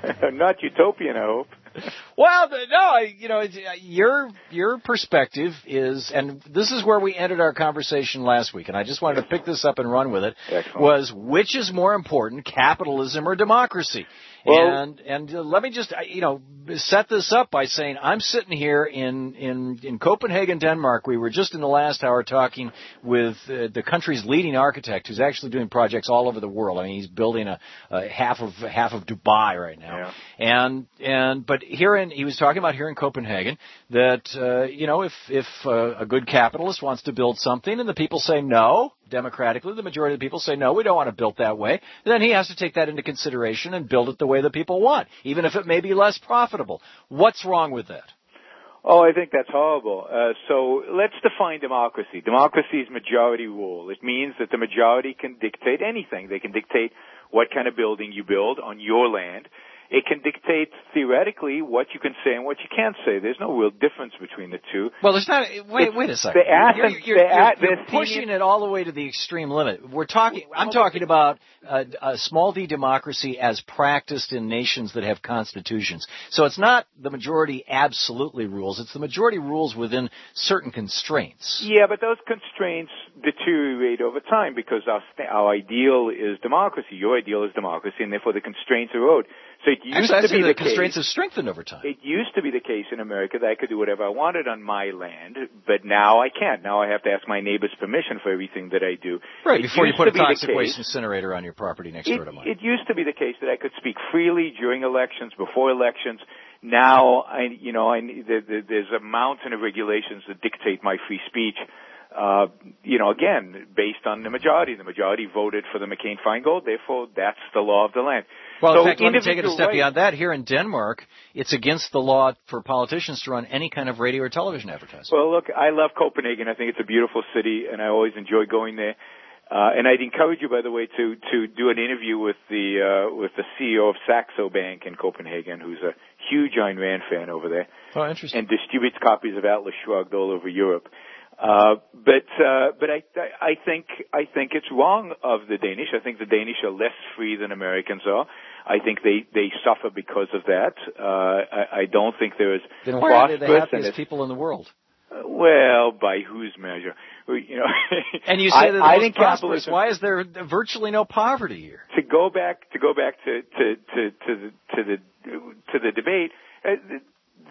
Not utopian, I hope. Well, no, I, you know, it's, uh, your your perspective is, and this is where we ended our conversation last week, and I just wanted to pick this up and run with it. Excellent. Was which is more important, capitalism or democracy? Well, and and uh, let me just uh, you know set this up by saying I'm sitting here in in in Copenhagen, Denmark. We were just in the last hour talking with uh, the country's leading architect, who's actually doing projects all over the world. I mean, he's building a, a half of half of Dubai right now, Yeah. and and but here in he was talking about here in Copenhagen that uh, you know if if uh, a good capitalist wants to build something and the people say no. Democratically, the majority of the people say, no, we don't want it built that way. Then he has to take that into consideration and build it the way the people want, even if it may be less profitable. What's wrong with that? Oh, I think that's horrible. Uh, so let's define democracy. Democracy is majority rule. It means that the majority can dictate anything. They can dictate what kind of building you build on your land. It can dictate, theoretically, what you can say and what you can't say. There's no real difference between the two. Well, there's not. Wait, It's wait a second. the Athens- you're you're, the you're, A- you're the pushing senior- it all the way to the extreme limit. We're talking. I'm talking about a, a small d democracy as practiced in nations that have constitutions. So it's not the majority absolutely rules. It's the majority rules within certain constraints. Yeah, but those constraints deteriorate over time because our st- our ideal is democracy. Your ideal is democracy, and therefore the constraints erode. So it used Actually, I'd to say be the the constraints case. have strengthened over time. It used to be the case in America that I could do whatever I wanted on my land, but now I can't. Now I have to ask my neighbor's permission for everything that I do. Right, It before you used put to a be the toxic case- waste incinerator on your property next it, door to mine. It used to be the case that I could speak freely during elections, before elections. Now, I, you know, I, there, there, there's a mountain of regulations that dictate my free speech. Uh, you know, again, based on the majority. The majority voted for the McCain-Feingold, therefore that's the law of the land. Well, so in fact, let me take it a individual step rights- beyond that. Here in Denmark, it's against the law for politicians to run any kind of radio or television advertising. Well, look, I love Copenhagen. I think it's a beautiful city, and I always enjoy going there. Uh, and I'd encourage you, by the way, to to do an interview with the uh, with the C E O of Saxo Bank in Copenhagen, who's a huge Ayn Rand fan over there. Oh, interesting. And distributes copies of Atlas Shrugged all over Europe. Uh, but uh, but I I think I think it's wrong of the Danish. I think the Danish are less free than Americans are. I think they they suffer because of that. Uh, I, I don't think there is Then why are they the prosperous and happiest it's- people in the world? Uh, well, by whose measure? You know. And you say I, they're the I most think prosperous. capitalism- Why is there virtually no poverty here? To go back to go back to to to to the to the, to the debate, uh,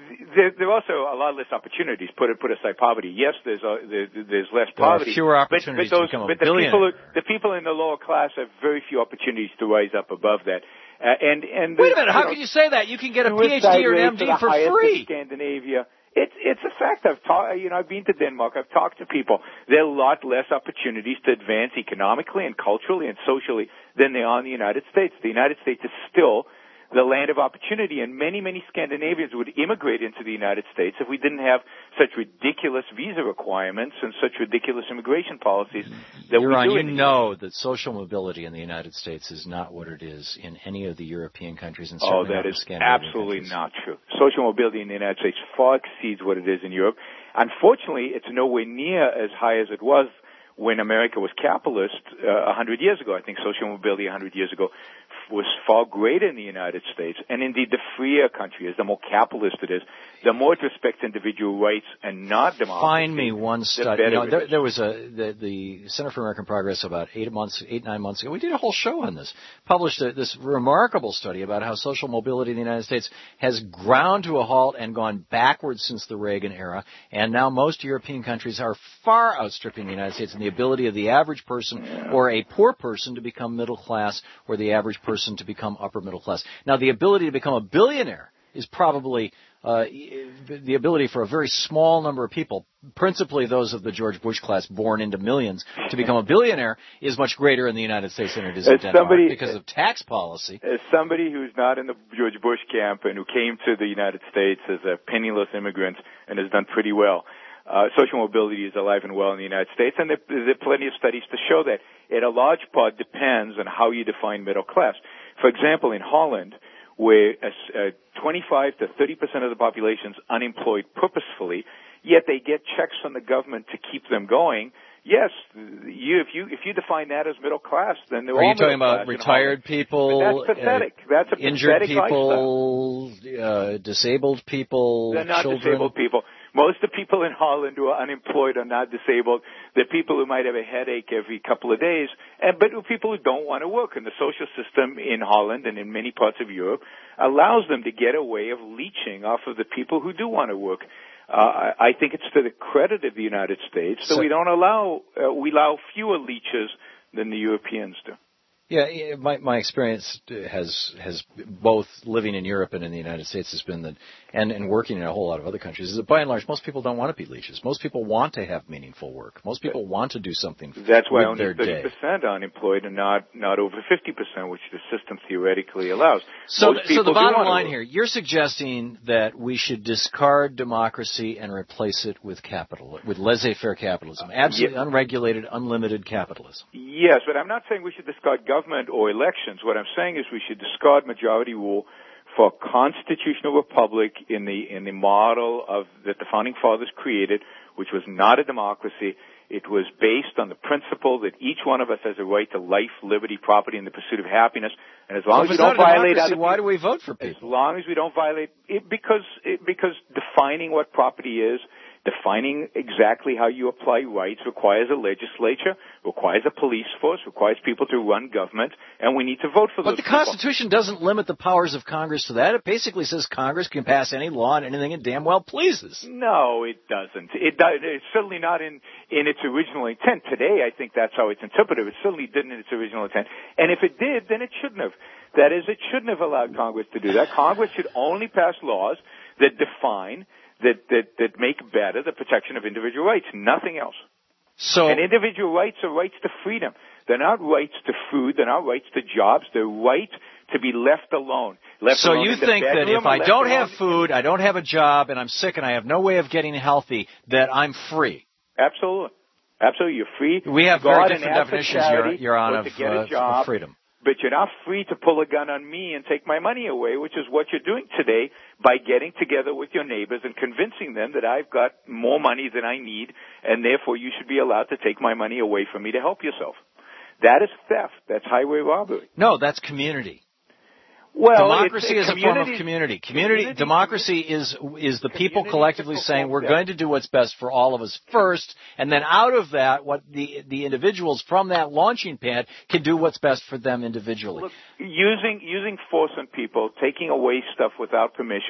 there, there are also a lot less opportunities. Put put aside poverty. Yes, there's a, there, there's less poverty. There are fewer opportunities but, but those, to become a but the billionaire. people, the people in the lower class have very few opportunities to rise up above that. Uh, and and Wait a minute, how know, can you say that? You can get a PhD or an M D for free. Scandinavia. It's it's a fact. I've talked. You know, I've been to Denmark. I've talked to people. There are a lot less opportunities to advance economically and culturally and socially than there are in the United States. The United States is still the land of opportunity, and many, many Scandinavians would immigrate into the United States if we didn't have such ridiculous visa requirements and such ridiculous immigration policies that You're we on, do. You in know that social mobility in the United States is not what it is in any of the European countries, and certainly Oh, that not in is Scandinavian absolutely countries. not true. Social mobility in the United States far exceeds what it is in Europe. Unfortunately, it's nowhere near as high as it was when America was capitalist uh, one hundred years ago. I think social mobility one hundred years ago was far greater in the United States. And indeed, the freer country is, the more capitalist it is, the more it respects individual rights and not democracy. Find me one study. You know, it there, is. there was a the, the Center for American Progress about eight months, eight nine months ago. We did a whole show on this. Published a, this remarkable study about how social mobility in the United States has ground to a halt and gone backwards since the Reagan era. And now most European countries are far outstripping the United States in the ability of the average person or a poor person to become middle class, or the average person to become upper middle class. Now, the ability to become a billionaire is probably uh, the ability for a very small number of people, principally those of the George Bush class born into millions, to become a billionaire is much greater in the United States than it is in As Denmark somebody- because of tax policy. As somebody who's not in the George Bush camp and who came to the United States as a penniless immigrant and has done pretty well, uh, social mobility is alive and well in the United States, and there, there are plenty of studies to show that. It a large part depends on how you define middle class. For example, in Holland, where uh, twenty-five to thirty percent of the population is unemployed purposefully, yet they get checks from the government to keep them going. Yes, you, if you if you define that as middle class, then they're Are all you talking middle about class in retired Holland. people, But that's pathetic. uh, That's a injured pathetic people, uh, disabled people, They're not children? disabled people. Most of the people in Holland who are unemployed are not disabled. They're people who might have a headache every couple of days, and but people who don't want to work. And the social system in Holland and in many parts of Europe allows them to get a way of leeching off of the people who do want to work. Uh, I think it's to the credit of the United States that So- we don't allow uh, we allow fewer leeches than the Europeans do. Yeah, yeah, my my experience has has both living in Europe and in the United States has been that, and and working in a whole lot of other countries, is that by and large most people don't want to be leeches. Most people want to have meaningful work. Most people want to do something That's why with only their thirty day. percent are unemployed and not not over fifty percent, which the system theoretically allows. So, Most so people the do bottom wanna line work. here, you're suggesting that we should discard democracy and replace it with capital, with laissez-faire capitalism, absolutely Yeah. unregulated, unlimited capitalism. Yes, but I'm not saying we should discard government or elections. What I'm saying is we should discard majority rule for a constitutional republic in the in the model of that the founding fathers created, which was not a democracy. It was based on the principle that each one of us has a right to life, liberty, property, and the pursuit of happiness. And as long Well, as if we it's don't not a violate democracy, other why people, do we vote for as people? long as we don't violate it, because it, because defining what property is, defining exactly how you apply rights requires a legislature, requires a police force, requires people to run government, and we need to vote for But those the people. Constitution doesn't limit the powers of Congress to that. It basically says Congress can pass any law and anything it damn well pleases. No, it doesn't. It does, it's certainly not in, in its original intent. Today, I think that's how it's interpreted. It certainly didn't in its original intent. And if it did, then it shouldn't have. That is, it shouldn't have allowed Congress to do that. Congress should only pass laws that define, that, that, that make better the protection of individual rights, nothing else. So, and individual rights are rights to freedom. They're not rights to food. They're not rights to jobs. They're right to be left alone. Left so alone you in the think that bedroom if or I left don't alone have food, I don't have a job, and I'm sick and I have no way of getting healthy, that I'm free? Absolutely. Absolutely. You're free. We have to go very out and different ask for definitions, charity Your, Your Honor, or of, to get a uh, job, of freedom. But you're not free to pull a gun on me and take my money away, which is what you're doing today by getting together with your neighbors and convincing them that I've got more money than I need, and therefore you should be allowed to take my money away from me to help yourself. That is theft. That's highway robbery. No, that's community. Well, democracy it's, is a form of community. Community, community democracy is is the people collectively saying we're going to do what's best for all of us first, and then out of that, what the the individuals from that launching pad can do what's best for them individually. Look, using using force on people, taking away stuff without permission,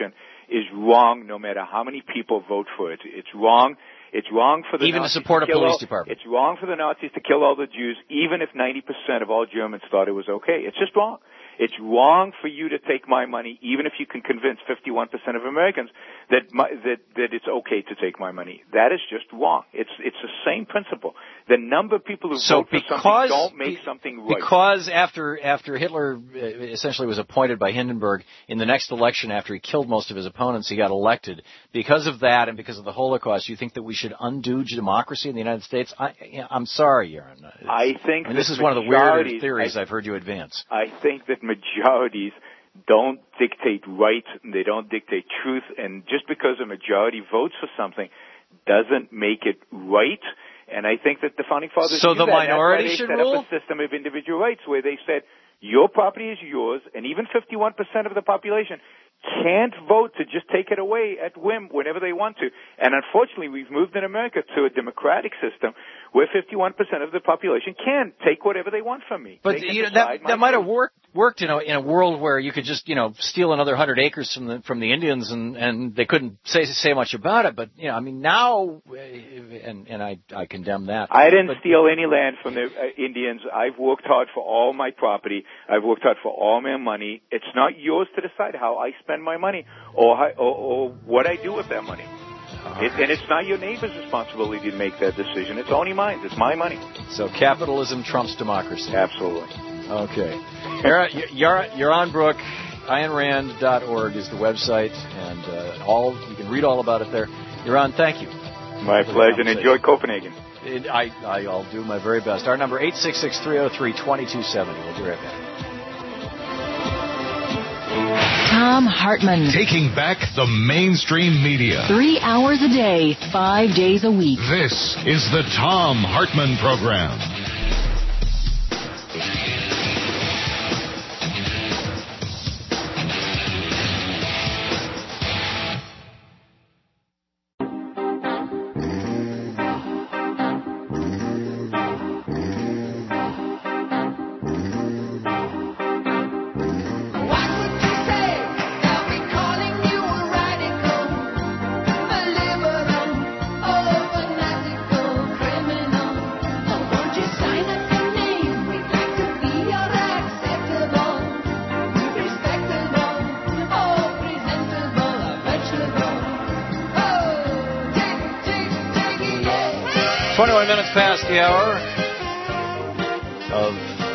is wrong no matter how many people vote for it. It's wrong. It's wrong for the even Nazis to support to a kill police all, department. It's wrong for the Nazis to kill all the Jews, even if ninety percent of all Germans thought it was okay. It's just wrong. It's wrong for you to take my money, even if you can convince fifty-one percent of Americans that my, that that it's okay to take my money. That is just wrong. It's it's the same principle. The number of people who So vote for because, something don't make something right. Because after after Hitler uh, essentially was appointed by Hindenburg in the next election, after he killed most of his opponents, he got elected. Because of that and because of the Holocaust, you think that we should undo democracy in the United States? I, I'm sorry, Yaron. I think I mean, this that is one of the weirder majorities- theories I- I've heard you advance. I think that majorities don't dictate right, and they don't dictate truth, and just because a majority votes for something doesn't make it right. And I think that the founding fathers So knew the that. minority That's why they should set rule? up a system of individual rights where they said your property is yours, and even fifty-one percent of the population can't vote to just take it away at whim whenever they want to. And unfortunately, we've moved in America to a democratic system where fifty-one percent of the population can take whatever they want from me. But They can you know, decide that my that might have fate. worked worked in a in a world where you could just you know steal another hundred acres from the from the Indians and and they couldn't say say much about it. But you know, I mean now, and and I I condemn that. I didn't but, steal any land from the uh, Indians. I've worked hard for all my property. I've worked hard for all my money. It's not yours to decide how I spend my money or how, or, or what I do with that money. It, and it's not your neighbor's responsibility to make that decision. It's only mine. It's my money. So capitalism trumps democracy. Absolutely. Okay. Yaron Brook, Ayn Rand dot org is the website, and uh, all you can read all about it there. Yaron, thank you. My pleasure, and enjoy Copenhagen. It, I, I'll do my very best. Our number, eight six six, three oh three, two two seven oh. We'll be right back. Thom Hartmann. Taking back the mainstream media. Three hours a day, five days a week. This is the Thom Hartmann Program. twenty-one minutes past the hour of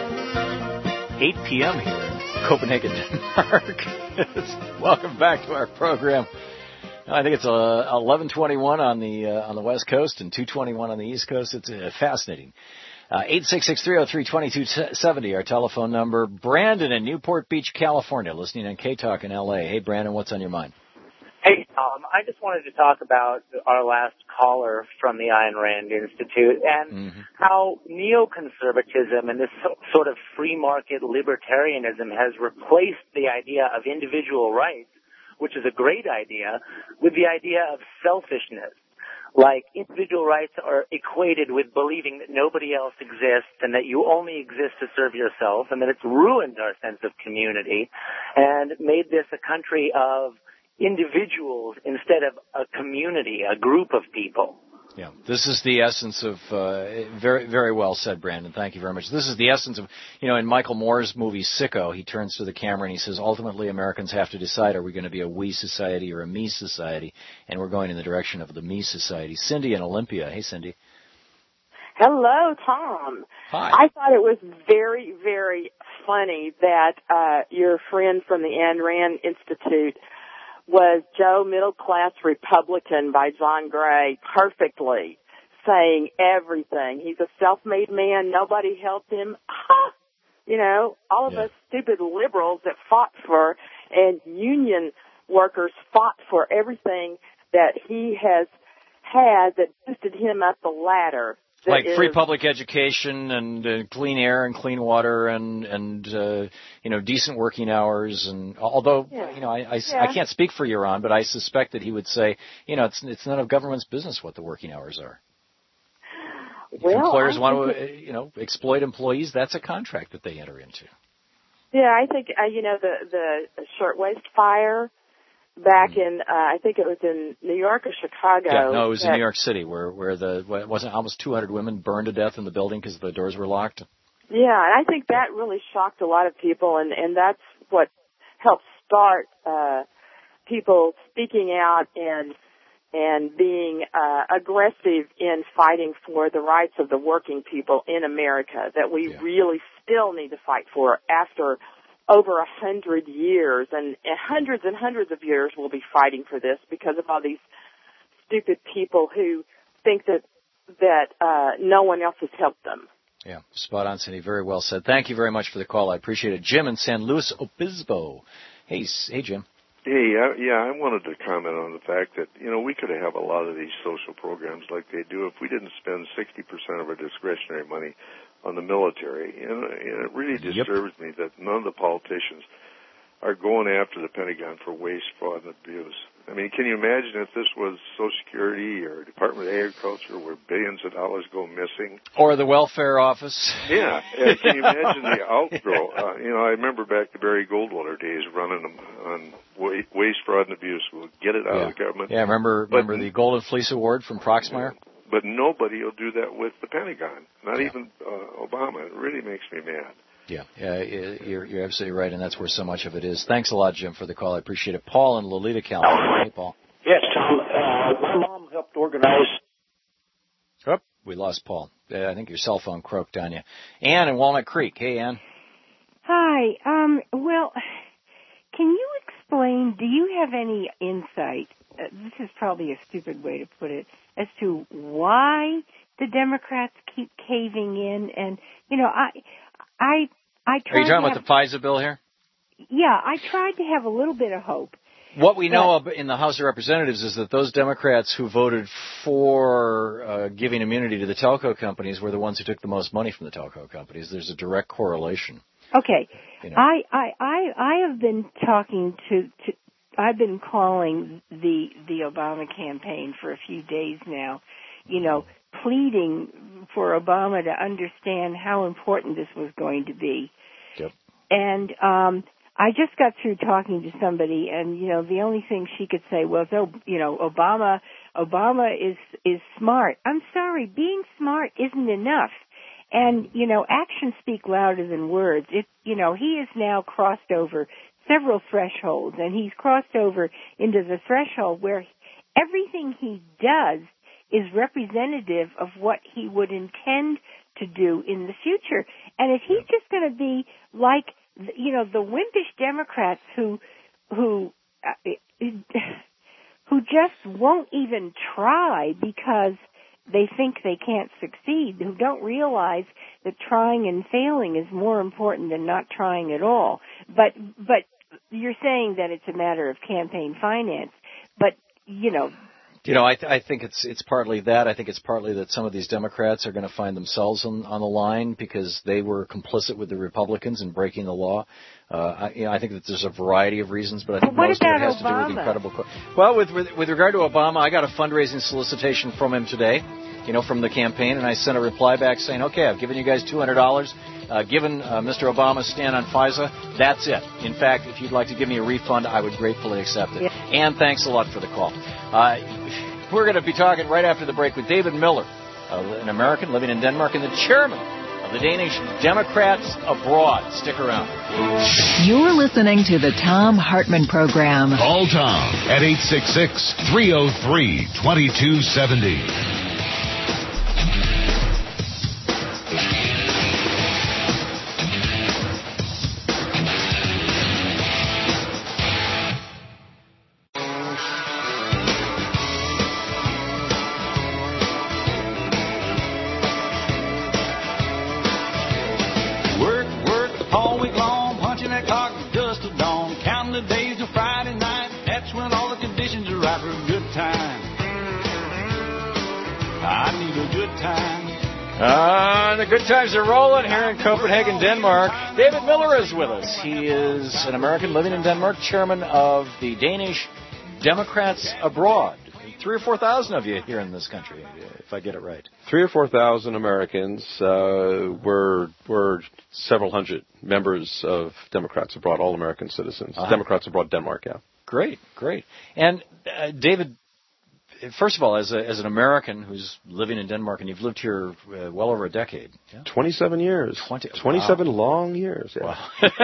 eight p.m. here in Copenhagen, Denmark. Welcome back to our program. I think it's uh, eleven twenty-one on the uh, on the West Coast and two twenty-one on the East Coast. It's uh, fascinating. Uh, eight six six, three oh three, two two seven oh, our telephone number. Brandon in Newport Beach, California, listening on K-Talk in L A. Hey, Brandon, what's on your mind? Hey, Tom, I just wanted to talk about our last caller from the Ayn Rand Institute and mm-hmm. how neoconservatism and this so, sort of free market libertarianism has replaced the idea of individual rights, which is a great idea, with the idea of selfishness. Like, individual rights are equated with believing that nobody else exists and that you only exist to serve yourself, and that it's ruined our sense of community and made this a country of individuals instead of a community, a group of people. Yeah, this is the essence of, uh, very, very well said, Brandon. Thank you very much. This is the essence of, you know, in Michael Moore's movie Sicko, he turns to the camera and he says, ultimately Americans have to decide, are we going to be a we society or a me society? And we're going in the direction of the me society. Cindy in Olympia. Hey, Cindy. Hello, Tom. Hi. I thought it was very, very funny that uh, your friend from the Ayn Rand Institute was Joe Middle Class Republican by John Gray, perfectly saying everything. He's a self-made man. Nobody helped him. Ha! You know, all of yeah. us stupid liberals that fought for and union workers fought for everything that he has had that boosted him up the ladder. Like is, free public education and uh, clean air and clean water and and uh, you know decent working hours and although yeah. you know I I, yeah. I can't speak for Yaron, but I suspect that he would say you know it's it's none of government's business what the working hours are. Well, if employers I want to it, you know exploit employees, that's a contract that they enter into. Yeah, I think uh, you know the the shirtwaist fire back in, uh, I think it was in New York or Chicago. Yeah, no, it was that, in New York City where where the what, wasn't almost two hundred women burned to death in the building because the doors were locked. Yeah, and I think that really shocked a lot of people, and and that's what helped start uh, people speaking out and and being uh, aggressive in fighting for the rights of the working people in America that we yeah. really still need to fight for after over a hundred years, and, and hundreds and hundreds of years we'll be fighting for this because of all these stupid people who think that that uh, no one else has helped them. Yeah, spot on, Cindy. Very well said. Thank you very much for the call. I appreciate it. Jim in San Luis Obispo. Hey, hey, Jim. Hey, uh, yeah, I wanted to comment on the fact that, you know, we could have a lot of these social programs like they do if we didn't spend sixty percent of our discretionary money on the military. And, and it really disturbs yep. me that none of the politicians are going after the Pentagon for waste, fraud, and abuse. I mean, can you imagine if this was Social Security or Department of Agriculture where billions of dollars go missing? Or the Welfare Office. Yeah. yeah can you imagine the outgrow? Uh, you know, I remember back to Barry Goldwater days running them on waste, fraud, and abuse. We'll get it out yeah. of the government. Yeah, remember but, remember the Golden Fleece Award from Proxmire? But nobody will do that with the Pentagon, not yeah. even uh, Obama. It really makes me mad. Yeah, yeah, you're, you're absolutely right, and that's where so much of it is. Thanks a lot, Jim, for the call. I appreciate it. Paul in Lolita, California. Hey, Paul. Yes, Tom. Uh, my mom helped organize. Oh, we lost Paul. Uh, I think your cell phone croaked on you. Ann in Walnut Creek. Hey, Ann. Hi. Um. Well, can you explain, do you have any insight, uh, this is probably a stupid way to put it, as to why the Democrats keep caving in? And, you know, I... I, I tried Are you talking have, about the FISA bill here? Yeah, I tried to have a little bit of hope. What we know but, in the House of Representatives is that those Democrats who voted for uh, giving immunity to the telco companies were the ones who took the most money from the telco companies. There's a direct correlation. Okay. You know. I, I, I, I have been talking to, to, I've been calling the, the Obama campaign for a few days now, you know, pleading for Obama to understand how important this was going to be. Yep. And um, I just got through talking to somebody, and you know, the only thing she could say was, "Oh, you know, Obama, Obama is is smart." I'm sorry, being smart isn't enough. And you know, actions speak louder than words. It, you know, he has now crossed over several thresholds, and he's crossed over into the threshold where everything he does is representative of what he would intend to do in the future. And if he's just going to be like, you know, the wimpish Democrats who, who, uh, who just won't even try because they think they can't succeed, who don't realize that trying and failing is more important than not trying at all. But, but you're saying that it's a matter of campaign finance. But, you know, You know, I, th- I think it's it's partly that. I think it's partly that some of these Democrats are going to find themselves on, on the line because they were complicit with the Republicans in breaking the law. Uh, I, you know, I think that there's a variety of reasons, but I think but most of it has Obama? to do with the incredible. Co- well, with, with with regard to Obama, I got a fundraising solicitation from him today, you know, from the campaign, and I sent a reply back saying, okay, I've given you guys two hundred dollars. Uh, given uh, Mister Obama's stand on FISA, that's it. In fact, if you'd like to give me a refund, I would gratefully accept it. Yeah. And thanks a lot for the call. Uh, we're going to be talking right after the break with David Miller, uh, an American living in Denmark and the chairman of the Danish Democrats Abroad. Stick around. You're listening to the Thom Hartmann Program. Call Tom at eight six six, three oh three, two two seven oh. Uh, the good times are rolling here in Copenhagen, Denmark. David Miller is with us. He is an American living in Denmark, chairman of the Danish Democrats Abroad. Three or four thousand of you here in this country, if I get it right. Three or four thousand Americans. Uh, we're, we're several hundred members of Democrats Abroad, all American citizens. Uh-huh. Democrats Abroad Denmark, yeah. great, great. And uh, David, first of all, as a, as an American who's living in Denmark, and you've lived here uh, well over a decade. Yeah? twenty-seven years. twenty, twenty-seven wow. long years. Yeah.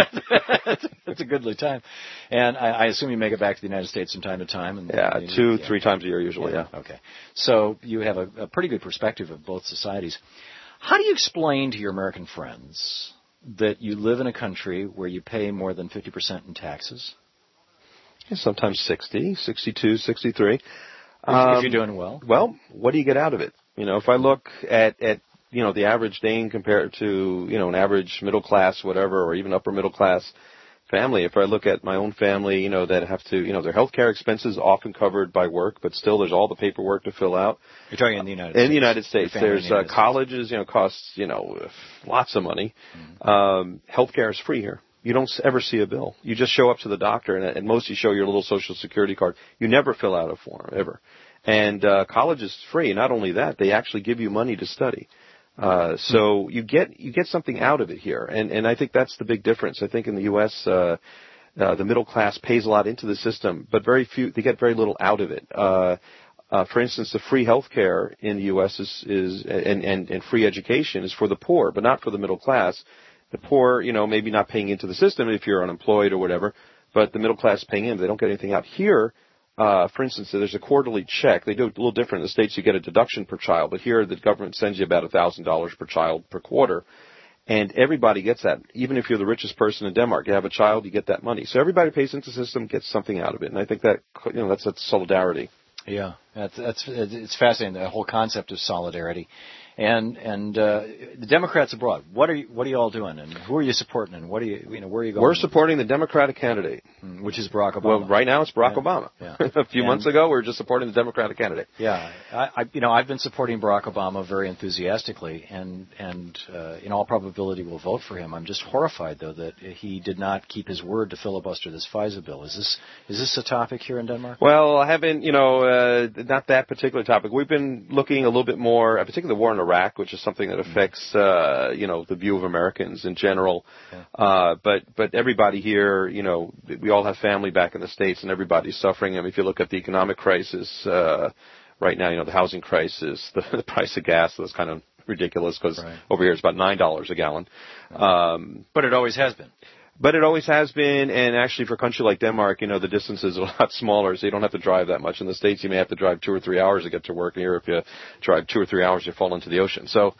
Wow. That's a goodly time. And I, I assume you make it back to the United States from time to time. And, yeah, and two, yeah. three times a year usually, yeah. yeah. Okay. So you have a, a pretty good perspective of both societies. How do you explain to your American friends that you live in a country where you pay more than fifty percent in taxes? Yeah, sometimes sixty, sixty-two, sixty-three. If, um, if you're doing well. Well, what do you get out of it? You know, if I look at, at you know, the average Dane compared to, you know, an average middle class, whatever, or even upper middle class family, if I look at my own family, you know, that have to, you know, their health care expenses often covered by work, but still there's all the paperwork to fill out. You're talking in the United in States. In the United States. There's the United uh, colleges, you know, costs, you know, lots of money. Mm-hmm. Um, health care is free here. You don't ever see a bill. You just show up to the doctor, and at most you show your little Social Security card. You never fill out a form, ever. And uh, college is free. Not only that, they actually give you money to study. Uh, so you get you get something out of it here, and and I think that's the big difference. I think in the U S, uh, uh, the middle class pays a lot into the system, but very few they get very little out of it. Uh, uh, for instance, the free health care in the U S is is and, and and free education is for the poor, but not for the middle class. The poor, you know, maybe not paying into the system if you're unemployed or whatever, but the middle class paying in. They don't get anything out here. Uh, for instance, there's a quarterly check. They do it a little different. In the States, you get a deduction per child, but here the government sends you about one thousand dollars per child per quarter, and everybody gets that. Even if you're the richest person in Denmark, you have a child, you get that money. So everybody pays into the system, gets something out of it, and I think that, you know, that's, that's solidarity. Yeah, that's, that's it's fascinating, the whole concept of solidarity. And and uh, the Democrats abroad, what are you, what are you all doing, and who are you supporting, and what are you you know where are you going? We're supporting the Democratic candidate, which is Barack Obama. Well, right now it's Barack yeah. Obama. Yeah. a few and, months ago, we were just supporting the Democratic candidate. Yeah, I, I you know I've been supporting Barack Obama very enthusiastically, and and uh, in all probability will vote for him. I'm just horrified though that he did not keep his word to filibuster this FISA bill. Is this is this a topic here in Denmark? Well, I haven't you know uh, not that particular topic. We've been looking a little bit more, particularly the war in Iraq, which is something that affects, uh, you know, the view of Americans in general. Yeah. Uh, but, but everybody here, you know, we all have family back in the States and everybody's suffering. I mean, if you look at the economic crisis, uh, right now, you know, the housing crisis, the, the price of gas, that's kind of ridiculous because right. over here it's about nine dollars a gallon. Right. Um, but it always has been. But it always has been, and actually for a country like Denmark, you know, the distances are a lot smaller, so you don't have to drive that much. In the States, you may have to drive two or three hours to get to work. Here, if you drive two or three hours, you fall into the ocean. So,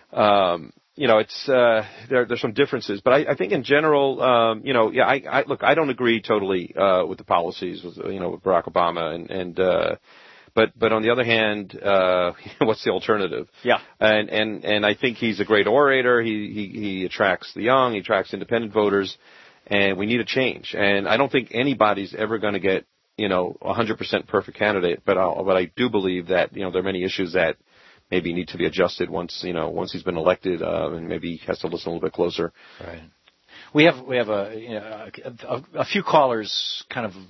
um, you know, it's uh, there. There's some differences, but I, I think in general, um, you know, yeah, I, I look, I don't agree totally uh, with the policies, with you know, with Barack Obama, and and uh, but but on the other hand, uh, what's the alternative? Yeah, and and and I think he's a great orator. He he, he attracts the young, he attracts independent voters. And we need a change. And I don't think anybody's ever going to get, you know, a one hundred percent perfect candidate. But I'll, but I do believe that, you know, there are many issues that maybe need to be adjusted once, you know, once he's been elected, uh, and maybe he has to listen a little bit closer. Right. We have we have a, you know, a, a few callers kind of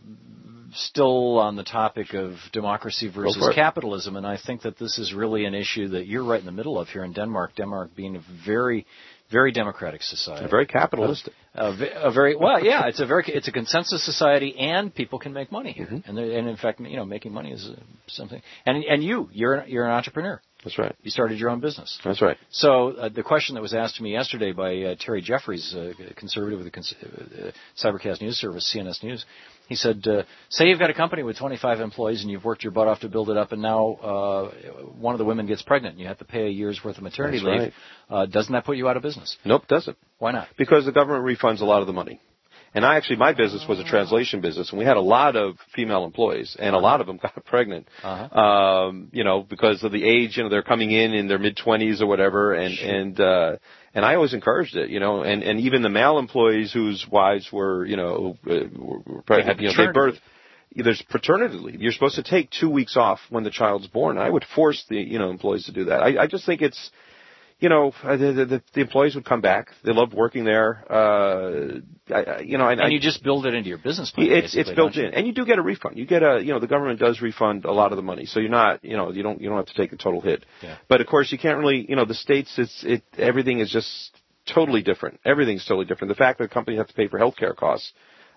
still on the topic of democracy versus capitalism, and I think that this is really an issue that you're right in the middle of here in Denmark. Denmark being a very Very democratic society, a very capitalistic, a, a, a very well, yeah. It's a very it's a consensus society, and people can make money here. Mm-hmm. And and in fact, you know, making money is something. And and you, you're you're an entrepreneur. That's right. You started your own business. That's right. So uh, the question that was asked to me yesterday by uh, Terry Jeffries, uh, conservative of the cons- uh, Cybercast News Service, C N S News. He said, uh, say you've got a company with twenty-five employees and you've worked your butt off to build it up, and now uh, one of the women gets pregnant and you have to pay a year's worth of maternity That's leave. Right. Uh, doesn't that put you out of business? Nope, doesn't. Why not? Because the government refunds a lot of the money. And I actually, my business was a translation business, and we had a lot of female employees, and a lot of them got pregnant, uh-huh. um, you know, because of the age, you know, they're coming in in their mid-twenties or whatever, and, sure. and, uh, and I always encouraged it, you know, and, and even the male employees whose wives were, you know, were, were pregnant, you know, they birth. There's paternity leave. You're supposed to take two weeks off when the child's born. I would force the, you know, employees to do that. I, I just think it's, you know, the, the, the employees would come back. They loved working there. Uh, I, you know, and I, you just build it into your business plan. It's it's built in, and you do get a refund. You get a, you know, the government does refund a lot of the money, so you're not, you know, you don't you don't have to take the total hit. Yeah. But of course, you can't really, you know, the states, it's it everything is just totally different. Everything's totally different. The fact that companies have to pay for healthcare costs.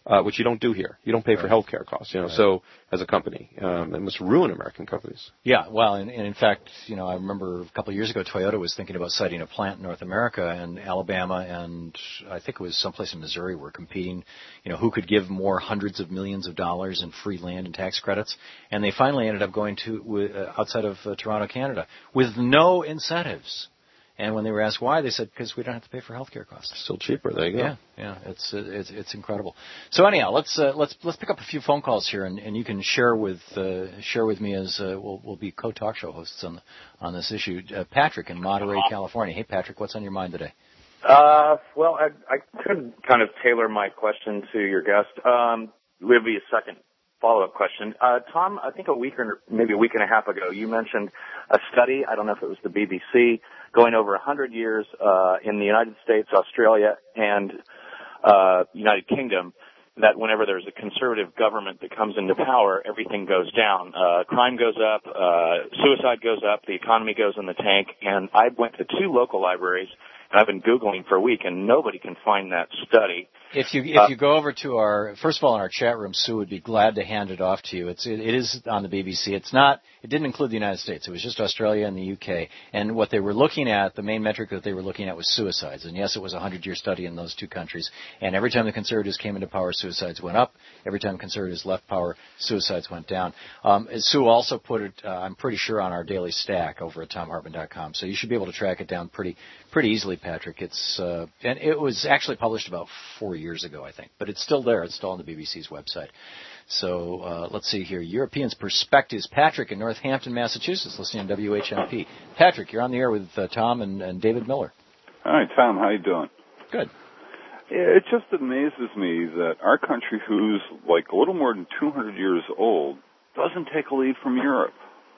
uh, which you don't do here. You don't pay for health care costs, you know, right. So as a company, um, it must ruin American companies. Yeah, well, and, and in fact, you know, I remember a couple of years ago, Toyota was thinking about siting a plant in North America, and Alabama and I think it was someplace in Missouri were competing, you know, who could give more hundreds of millions of dollars in free land and tax credits, and they finally ended up going to uh, outside of uh, Toronto, Canada, with no incentives. And when they were asked why, they said, because we don't have to pay for healthcare costs. Still cheaper. There you go. Yeah, yeah, it's it's it's incredible. So anyhow, let's uh, let's let's pick up a few phone calls here, and, and you can share with uh, share with me as uh, we'll we'll be co-talk show hosts on on this issue. Uh, Patrick in Monterey, California. Hey, Patrick, what's on your mind today? Uh, well, I, I could kind of tailor my question to your guest. Um, will be a second follow-up question. Uh, Tom, I think a week or maybe a week and a half ago, you mentioned a study, I don't know if it was the B B C, going over one hundred years uh, in the United States, Australia, and uh, United Kingdom, that whenever there's a conservative government that comes into power, everything goes down. Uh, crime goes up, uh, suicide goes up, the economy goes in the tank, and I went to two local libraries, and I've been Googling for a week, and nobody can find that study. If you if you go over to our, first of all, in our chat room, Sue would be glad to hand it off to you. It's it, it is on the B B C. It's not. It didn't include the United States. It was just Australia and the U K. And what they were looking at, the main metric that they were looking at was suicides. And yes, it was a hundred-year study in those two countries. And every time the Conservatives came into power, suicides went up. Every time Conservatives left power, suicides went down. Um, Sue also put it, uh, I'm pretty sure, on our daily stack over at tom hartman dot com. So you should be able to track it down pretty pretty easily, Patrick. It's uh, and it was actually published about four years ago, I think. But it's still there. It's still on the B B C's website. So uh, let's see here. Europeans' Perspectives. Patrick in Northampton, Massachusetts, listening to W H M P. Patrick, you're on the air with uh, Tom and, and David Miller. Hi, Tom. How you doing? Good. Yeah, it just amazes me that our country, who's like a little more than two hundred years old, doesn't take a lead from Europe.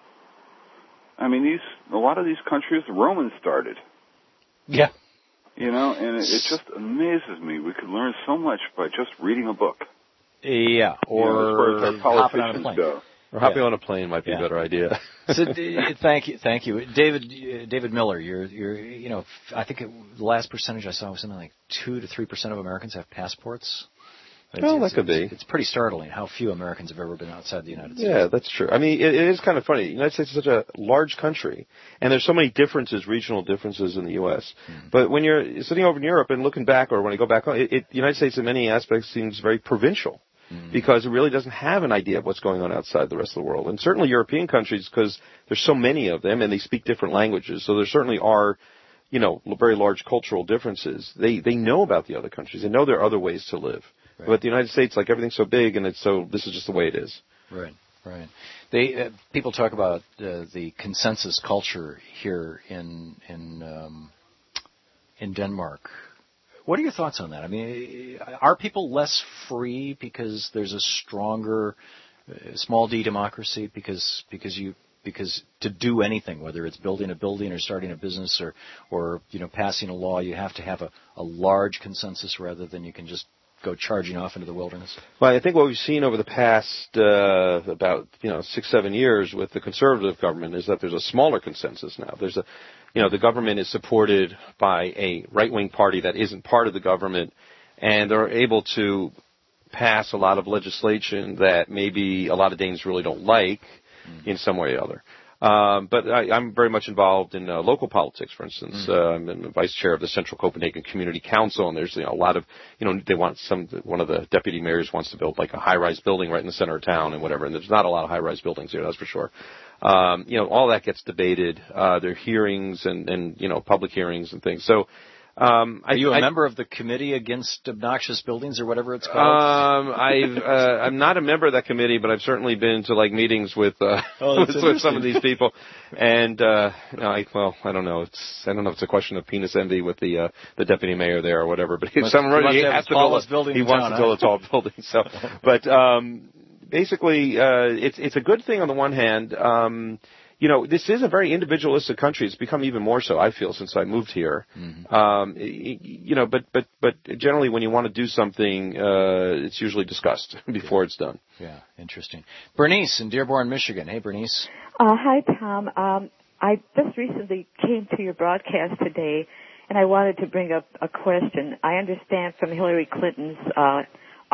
I mean, these a lot of these countries, the Romans started. Yeah. You know, and it, it just amazes me. We could learn so much by just reading a book. Yeah, or you know, as far as our hopping on a plane. Go. Or hopping yeah. on a plane might be yeah. a better idea. so, thank you, thank you, David. Uh, David Miller, you're, you're, you know, I think it, the last percentage I saw was something like two to three percent of Americans have passports. It's, well, it's, that could it's, be. It's pretty startling how few Americans have ever been outside the United States. Yeah, that's true. I mean, it, it is kind of funny. The United States is such a large country, and there's so many differences, regional differences in the U S Mm-hmm. But when you're sitting over in Europe and looking back, or when I go back home, it, it, the United States in many aspects seems very provincial. Mm-hmm. Because it really doesn't have an idea of what's going on outside the rest of the world. And certainly European countries, because there's so many of them and they speak different languages, so there certainly are, you know, very large cultural differences. They they know about the other countries. They know there are other ways to live. Right. But the United States, like, everything's so big, and it's so, this is just the way it is. Right, right. They uh, people talk about uh, the consensus culture here in in um, in Denmark. What are your thoughts on that? I mean, are people less free because there's a stronger uh, small d democracy? Because because you because to do anything, whether it's building a building or starting a business or or you know passing a law, you have to have a, a large consensus rather than you can just go charging off into the wilderness? Well, I think what we've seen over the past uh, about you know six seven years with the conservative government is that there's a smaller consensus now. There's a You know, the government is supported by a right-wing party that isn't part of the government, and they're able to pass a lot of legislation that maybe a lot of Danes really don't like mm. in some way or other. Um, but I, I'm very much involved in uh, local politics, for instance. Mm. Uh, I'm the vice chair of the Central Copenhagen Community Council, and there's you know, a lot of, you know, they want some, one of the deputy mayors wants to build like a high-rise building right in the center of town and whatever, and there's not a lot of high-rise buildings here, that's for sure. Um, you know, all that gets debated. Uh, there are hearings and, and, you know, public hearings and things. So, um, are I, you a I, member of the Committee Against Obnoxious Buildings or whatever it's called? Um, I've, uh, I'm not a member of that committee, but I've certainly been to like meetings with, uh, oh, with, with some of these people. And, uh, no, I, well, I don't know. It's, I don't know if it's a question of penis envy with the, uh, the deputy mayor there or whatever, but must, some, he, he has to build, he wants town, to build huh? a tall building. So, but, um, basically, uh, it's, it's a good thing on the one hand. Um, You know, this is a very individualistic country. It's become even more so, I feel, since I moved here. Mm-hmm. Um, you know, but, but, but generally when you want to do something, uh, it's usually discussed before yeah. it's done. Yeah, interesting. Bernice in Dearborn, Michigan. Hey, Bernice. Uh, hi, Tom. Um, I just recently came to your broadcast today, and I wanted to bring up a question. I understand from Hillary Clinton's uh,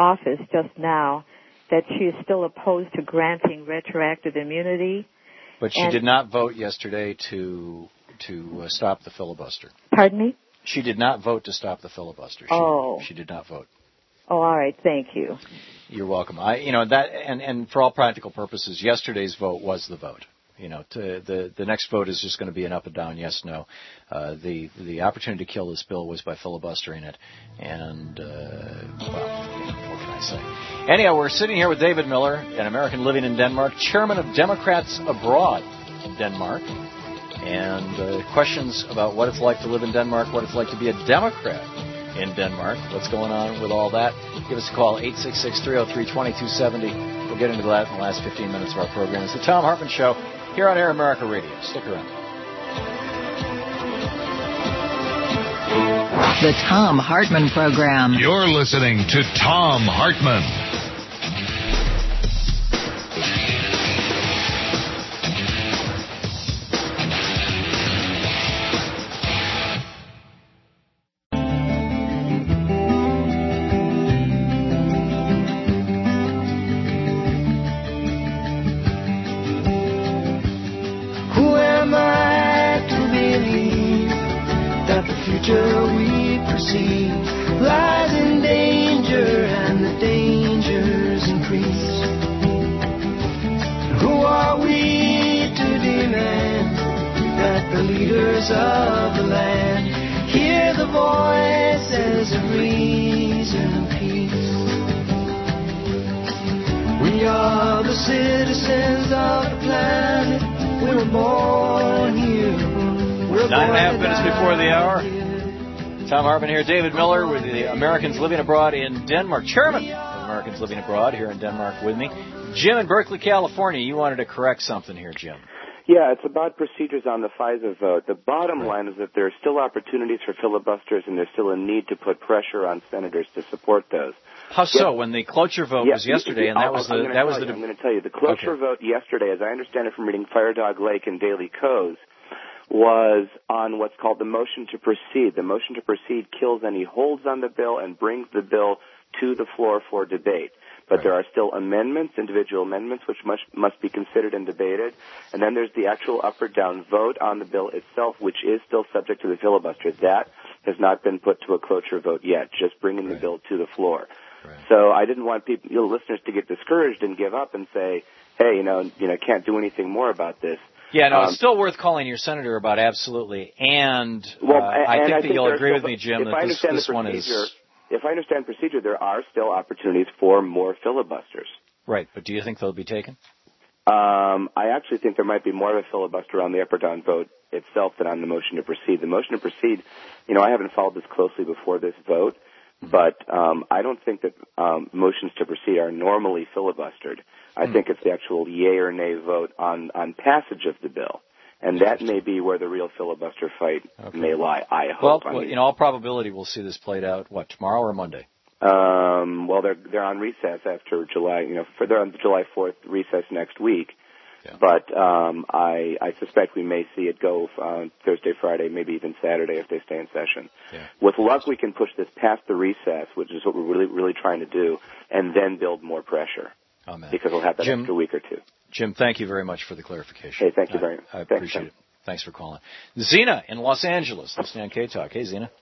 office just now that she is still opposed to granting retroactive immunity. But she and, did not vote yesterday to to uh, stop the filibuster. Pardon me? She did not vote to stop the filibuster. She, oh. She did not vote. Oh, all right. Thank you. You're welcome. I, you know, that, and, and for all practical purposes, yesterday's vote was the vote. You know, to, the the next vote is just going to be an up and down, yes, no. Uh, the the opportunity to kill this bill was by filibustering it, and uh, well, what can I say? Anyhow, we're sitting here with David Miller, an American living in Denmark, chairman of Democrats Abroad in Denmark, and uh, questions about what it's like to live in Denmark, what it's like to be a Democrat in Denmark, what's going on with all that. Give us a call, eight six six, three oh three, two two seven oh. We'll get into that in the last fifteen minutes of our program. It's the Thom Hartmann Show here on Air America Radio. Stick around. The Thom Hartmann Program. You're listening to Thom Hartmann. Thom Hartmann here, David Miller with the Americans Living Abroad in Denmark, chairman of Americans Living Abroad here in Denmark with me. Jim in Berkeley, California, you wanted to correct something here, Jim. Yeah, it's about procedures on the FISA vote. The bottom right. line is that there are still opportunities for filibusters and there's still a need to put pressure on senators to support those. How so? Yeah. When the cloture vote yeah, was yesterday, and that was the... that was you, the. I'm going to tell you, the cloture okay. vote yesterday, as I understand it from reading Fire Dog Lake and Daily Kos, was on what's called the motion to proceed. The motion to proceed kills any holds on the bill and brings the bill to the floor for debate. But right. there are still amendments, individual amendments, which must, must be considered and debated. And then there's the actual up or down vote on the bill itself, which is still subject to the filibuster. That has not been put to a cloture vote yet, just bringing right. the bill to the floor. Right. So I didn't want people, you know, listeners to get discouraged and give up and say, hey, you know, you know, can't do anything more about this. Yeah, no, um, it's still worth calling your senator about, absolutely. And, well, uh, and I think I that think you'll agree still, with me, Jim, that I this, this one is... If I understand procedure, there are still opportunities for more filibusters. Right, but do you think they'll be taken? Um, I actually think there might be more of a filibuster on the up or down vote itself than on the motion to proceed. The motion to proceed, you know, I haven't followed this closely before this vote, but um, I don't think that um, motions to proceed are normally filibustered. I mm. think it's the actual yay or nay vote on, on passage of the bill. And that may be where the real filibuster fight okay. may lie, I hope. Well, I mean, in all probability, we'll see this played out, what, tomorrow or Monday? Um, well, they're they're on recess after July, you know, for they're on the July fourth recess next week. Yeah. But um, I, I suspect we may see it go uh, Thursday, Friday, maybe even Saturday if they stay in session. Yeah. With luck, we can push this past the recess, which is what we're really, really trying to do, and then build more pressure. Oh, man. Because we'll have that Jim, extra week or two. Jim, thank you very much for the clarification. Hey, thank you very much. I, I appreciate Thanks, it. Thanks for calling. Zena in Los Angeles, listening on K-Talk. Hey, Zena.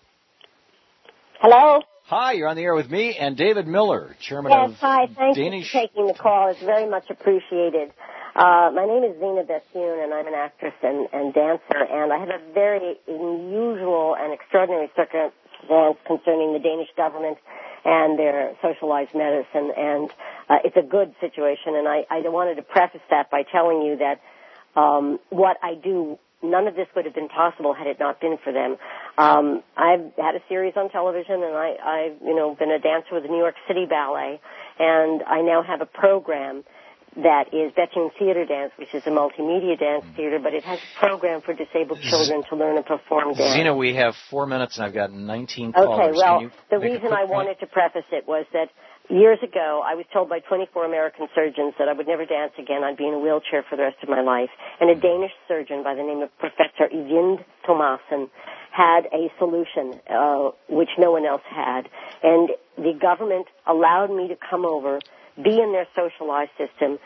Hello? Hi, you're on the air with me and David Miller, chairman yes, of hi. Thank Danish... you for taking the call. It's very much appreciated. Uh, my name is Zena Bethune, and I'm an actress and, and dancer, and I have a very unusual and extraordinary circumstance concerning the Danish government and their socialized medicine, and uh, it's a good situation, and I, I wanted to preface that by telling you that um, what I do, none of this would have been possible had it not been for them. Um, I've had a series on television, and I, I've, you know, been a dancer with the New York City Ballet, and I now have a program that is Bethune Theater Dance, which is a multimedia dance theater, but it has a program for disabled children to learn and perform dance. Zena, we have four minutes, and I've got nineteen callers. Okay, well, Can you the make reason a I quick wanted point? to preface it was that years ago, I was told by twenty-four American surgeons that I would never dance again. I'd be in a wheelchair for the rest of my life. And a Danish surgeon by the name of Professor Evind Thomassen had a solution, uh, which no one else had. And the government allowed me to come over, be in their socialized system.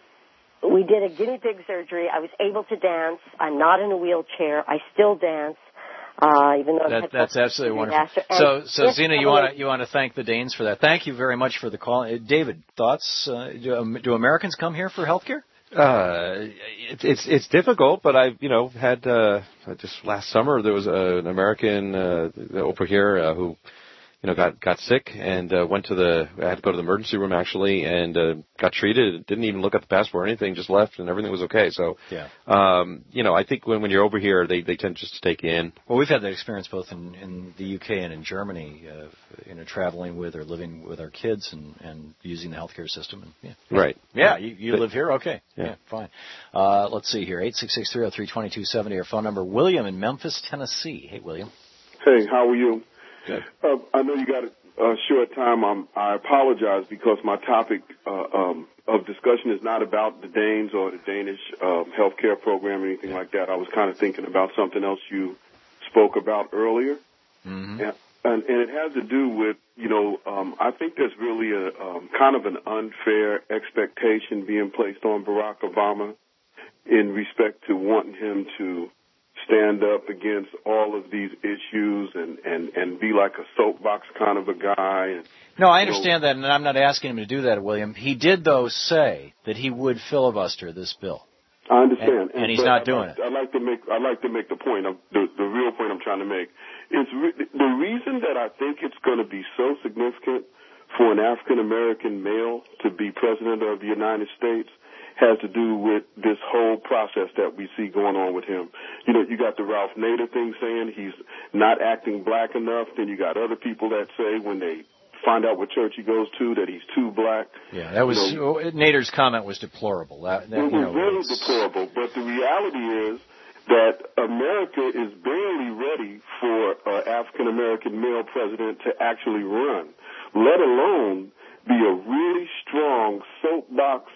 We did a guinea pig surgery. I was able to dance. I'm not in a wheelchair. I still dance. Uh, even though that, that's absolutely wonderful. So, so Zena, you want to you want to thank the Danes for that. Thank you very much for the call. Uh, David, thoughts? Uh, do, do Americans come here for health care? Uh, it, it's it's difficult, but I've you know had uh, just last summer there was a, an American uh, over here uh, who. You know, got got sick and uh, went to the. I had to go to the emergency room actually, and uh, got treated. Didn't even look at the passport or anything. Just left, and everything was okay. So, yeah. Um, you know, I think when when you're over here, they they tend just to take you in. Well, we've had that experience both in, in the U K and in Germany. Uh, you know, traveling with or living with our kids and, and using the healthcare system. And, yeah. Right. Yeah, you, you but, live here, okay. Yeah, yeah fine. Uh, let's see here, eight six six, three oh three, two two seven oh. Our phone number. William in Memphis, Tennessee. Hey, William. Hey, how are you? Good. Uh, I know you got a uh, short time. I'm, I apologize because my topic uh, um, of discussion is not about the Danes or the Danish uh, healthcare program or anything like that. I was kind of thinking about something else you spoke about earlier. Mm-hmm. And, and, and it has to do with, you know, um, I think there's really a um, kind of an unfair expectation being placed on Barack Obama in respect to wanting him to stand up against all of these issues and, and, and be like a soapbox kind of a guy. And, no, I understand know, that, and I'm not asking him to do that, William. He did, though, say that he would filibuster this bill. I understand, and, and, and he's I'd not doing like, it. I'd like to make I'd like to make the point. Of, the the real point I'm trying to make is re- the reason that I think it's going to be so significant for an African American male to be president of the United States has to do with this whole process that we see going on with him. You know, you got the Ralph Nader thing saying he's not acting black enough. Then you got other people that say when they find out what church he goes to that he's too black. Yeah, that was, you know, Nader's comment was deplorable. That, that, it you was know, very it's... deplorable, but the reality is that America is barely ready for an African American male president to actually run, let alone be a really strong soapbox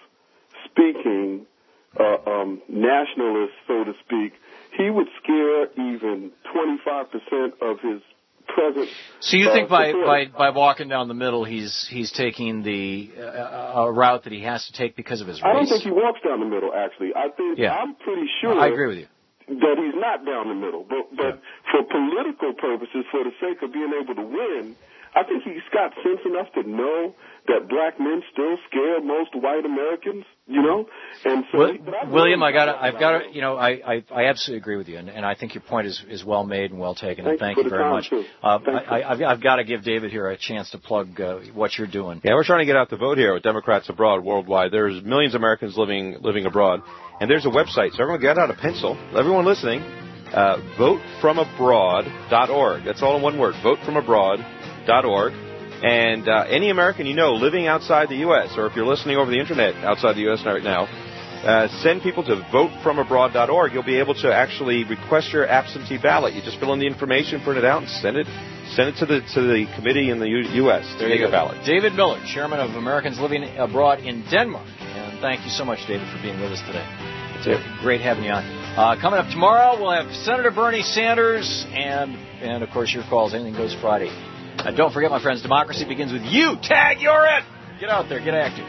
speaking uh, um, nationalist, so to speak. He would scare even twenty-five percent of his present. So you think uh, by, by by walking down the middle, he's he's taking the uh, a route that he has to take because of his race? I don't think he walks down the middle. Actually, I think yeah. I'm pretty sure. I agree with you. That he's not down the middle, but but yeah. for political purposes, for the sake of being able to win, I think he's got sense enough to know that black men still scare most white Americans, you know. And so, well, William, I got, I've got, to, you know, I, I, I absolutely agree with you, and, and I think your point is, is well made and well taken. Thank and thank you, you very much. Uh, I, I've, I've got to give David here a chance to plug uh, what you're doing. Yeah, we're trying to get out the vote here with Democrats abroad worldwide. There's millions of Americans living living abroad, and there's a website. So everyone, get out a pencil. Everyone listening, uh, vote from abroad dot org. That's all in one word. vote from abroad dot org. And uh, any American you know living outside the U S, or if you're listening over the Internet outside the U S right now, uh, send people to vote from abroad dot org. You'll be able to actually request your absentee ballot. You just fill in the information, print it out, and send it send it to the to the committee in the U- U.S. to there take you a go. ballot. David Miller, chairman of Americans Living Abroad in Denmark. And thank you so much, David, for being with us today. It's yeah. great having you on. Uh, coming up tomorrow, we'll have Senator Bernie Sanders and, and of course, your calls. Anything Goes Friday. Uh, don't forget, my friends, democracy begins with you. Tag, you're it. Get out there. Get active.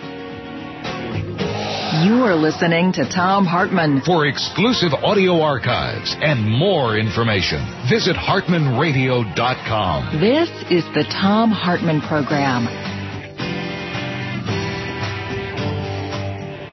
You are listening to Thom Hartmann. For exclusive audio archives and more information, visit Hartman Radio dot com. This is the Thom Hartmann Program.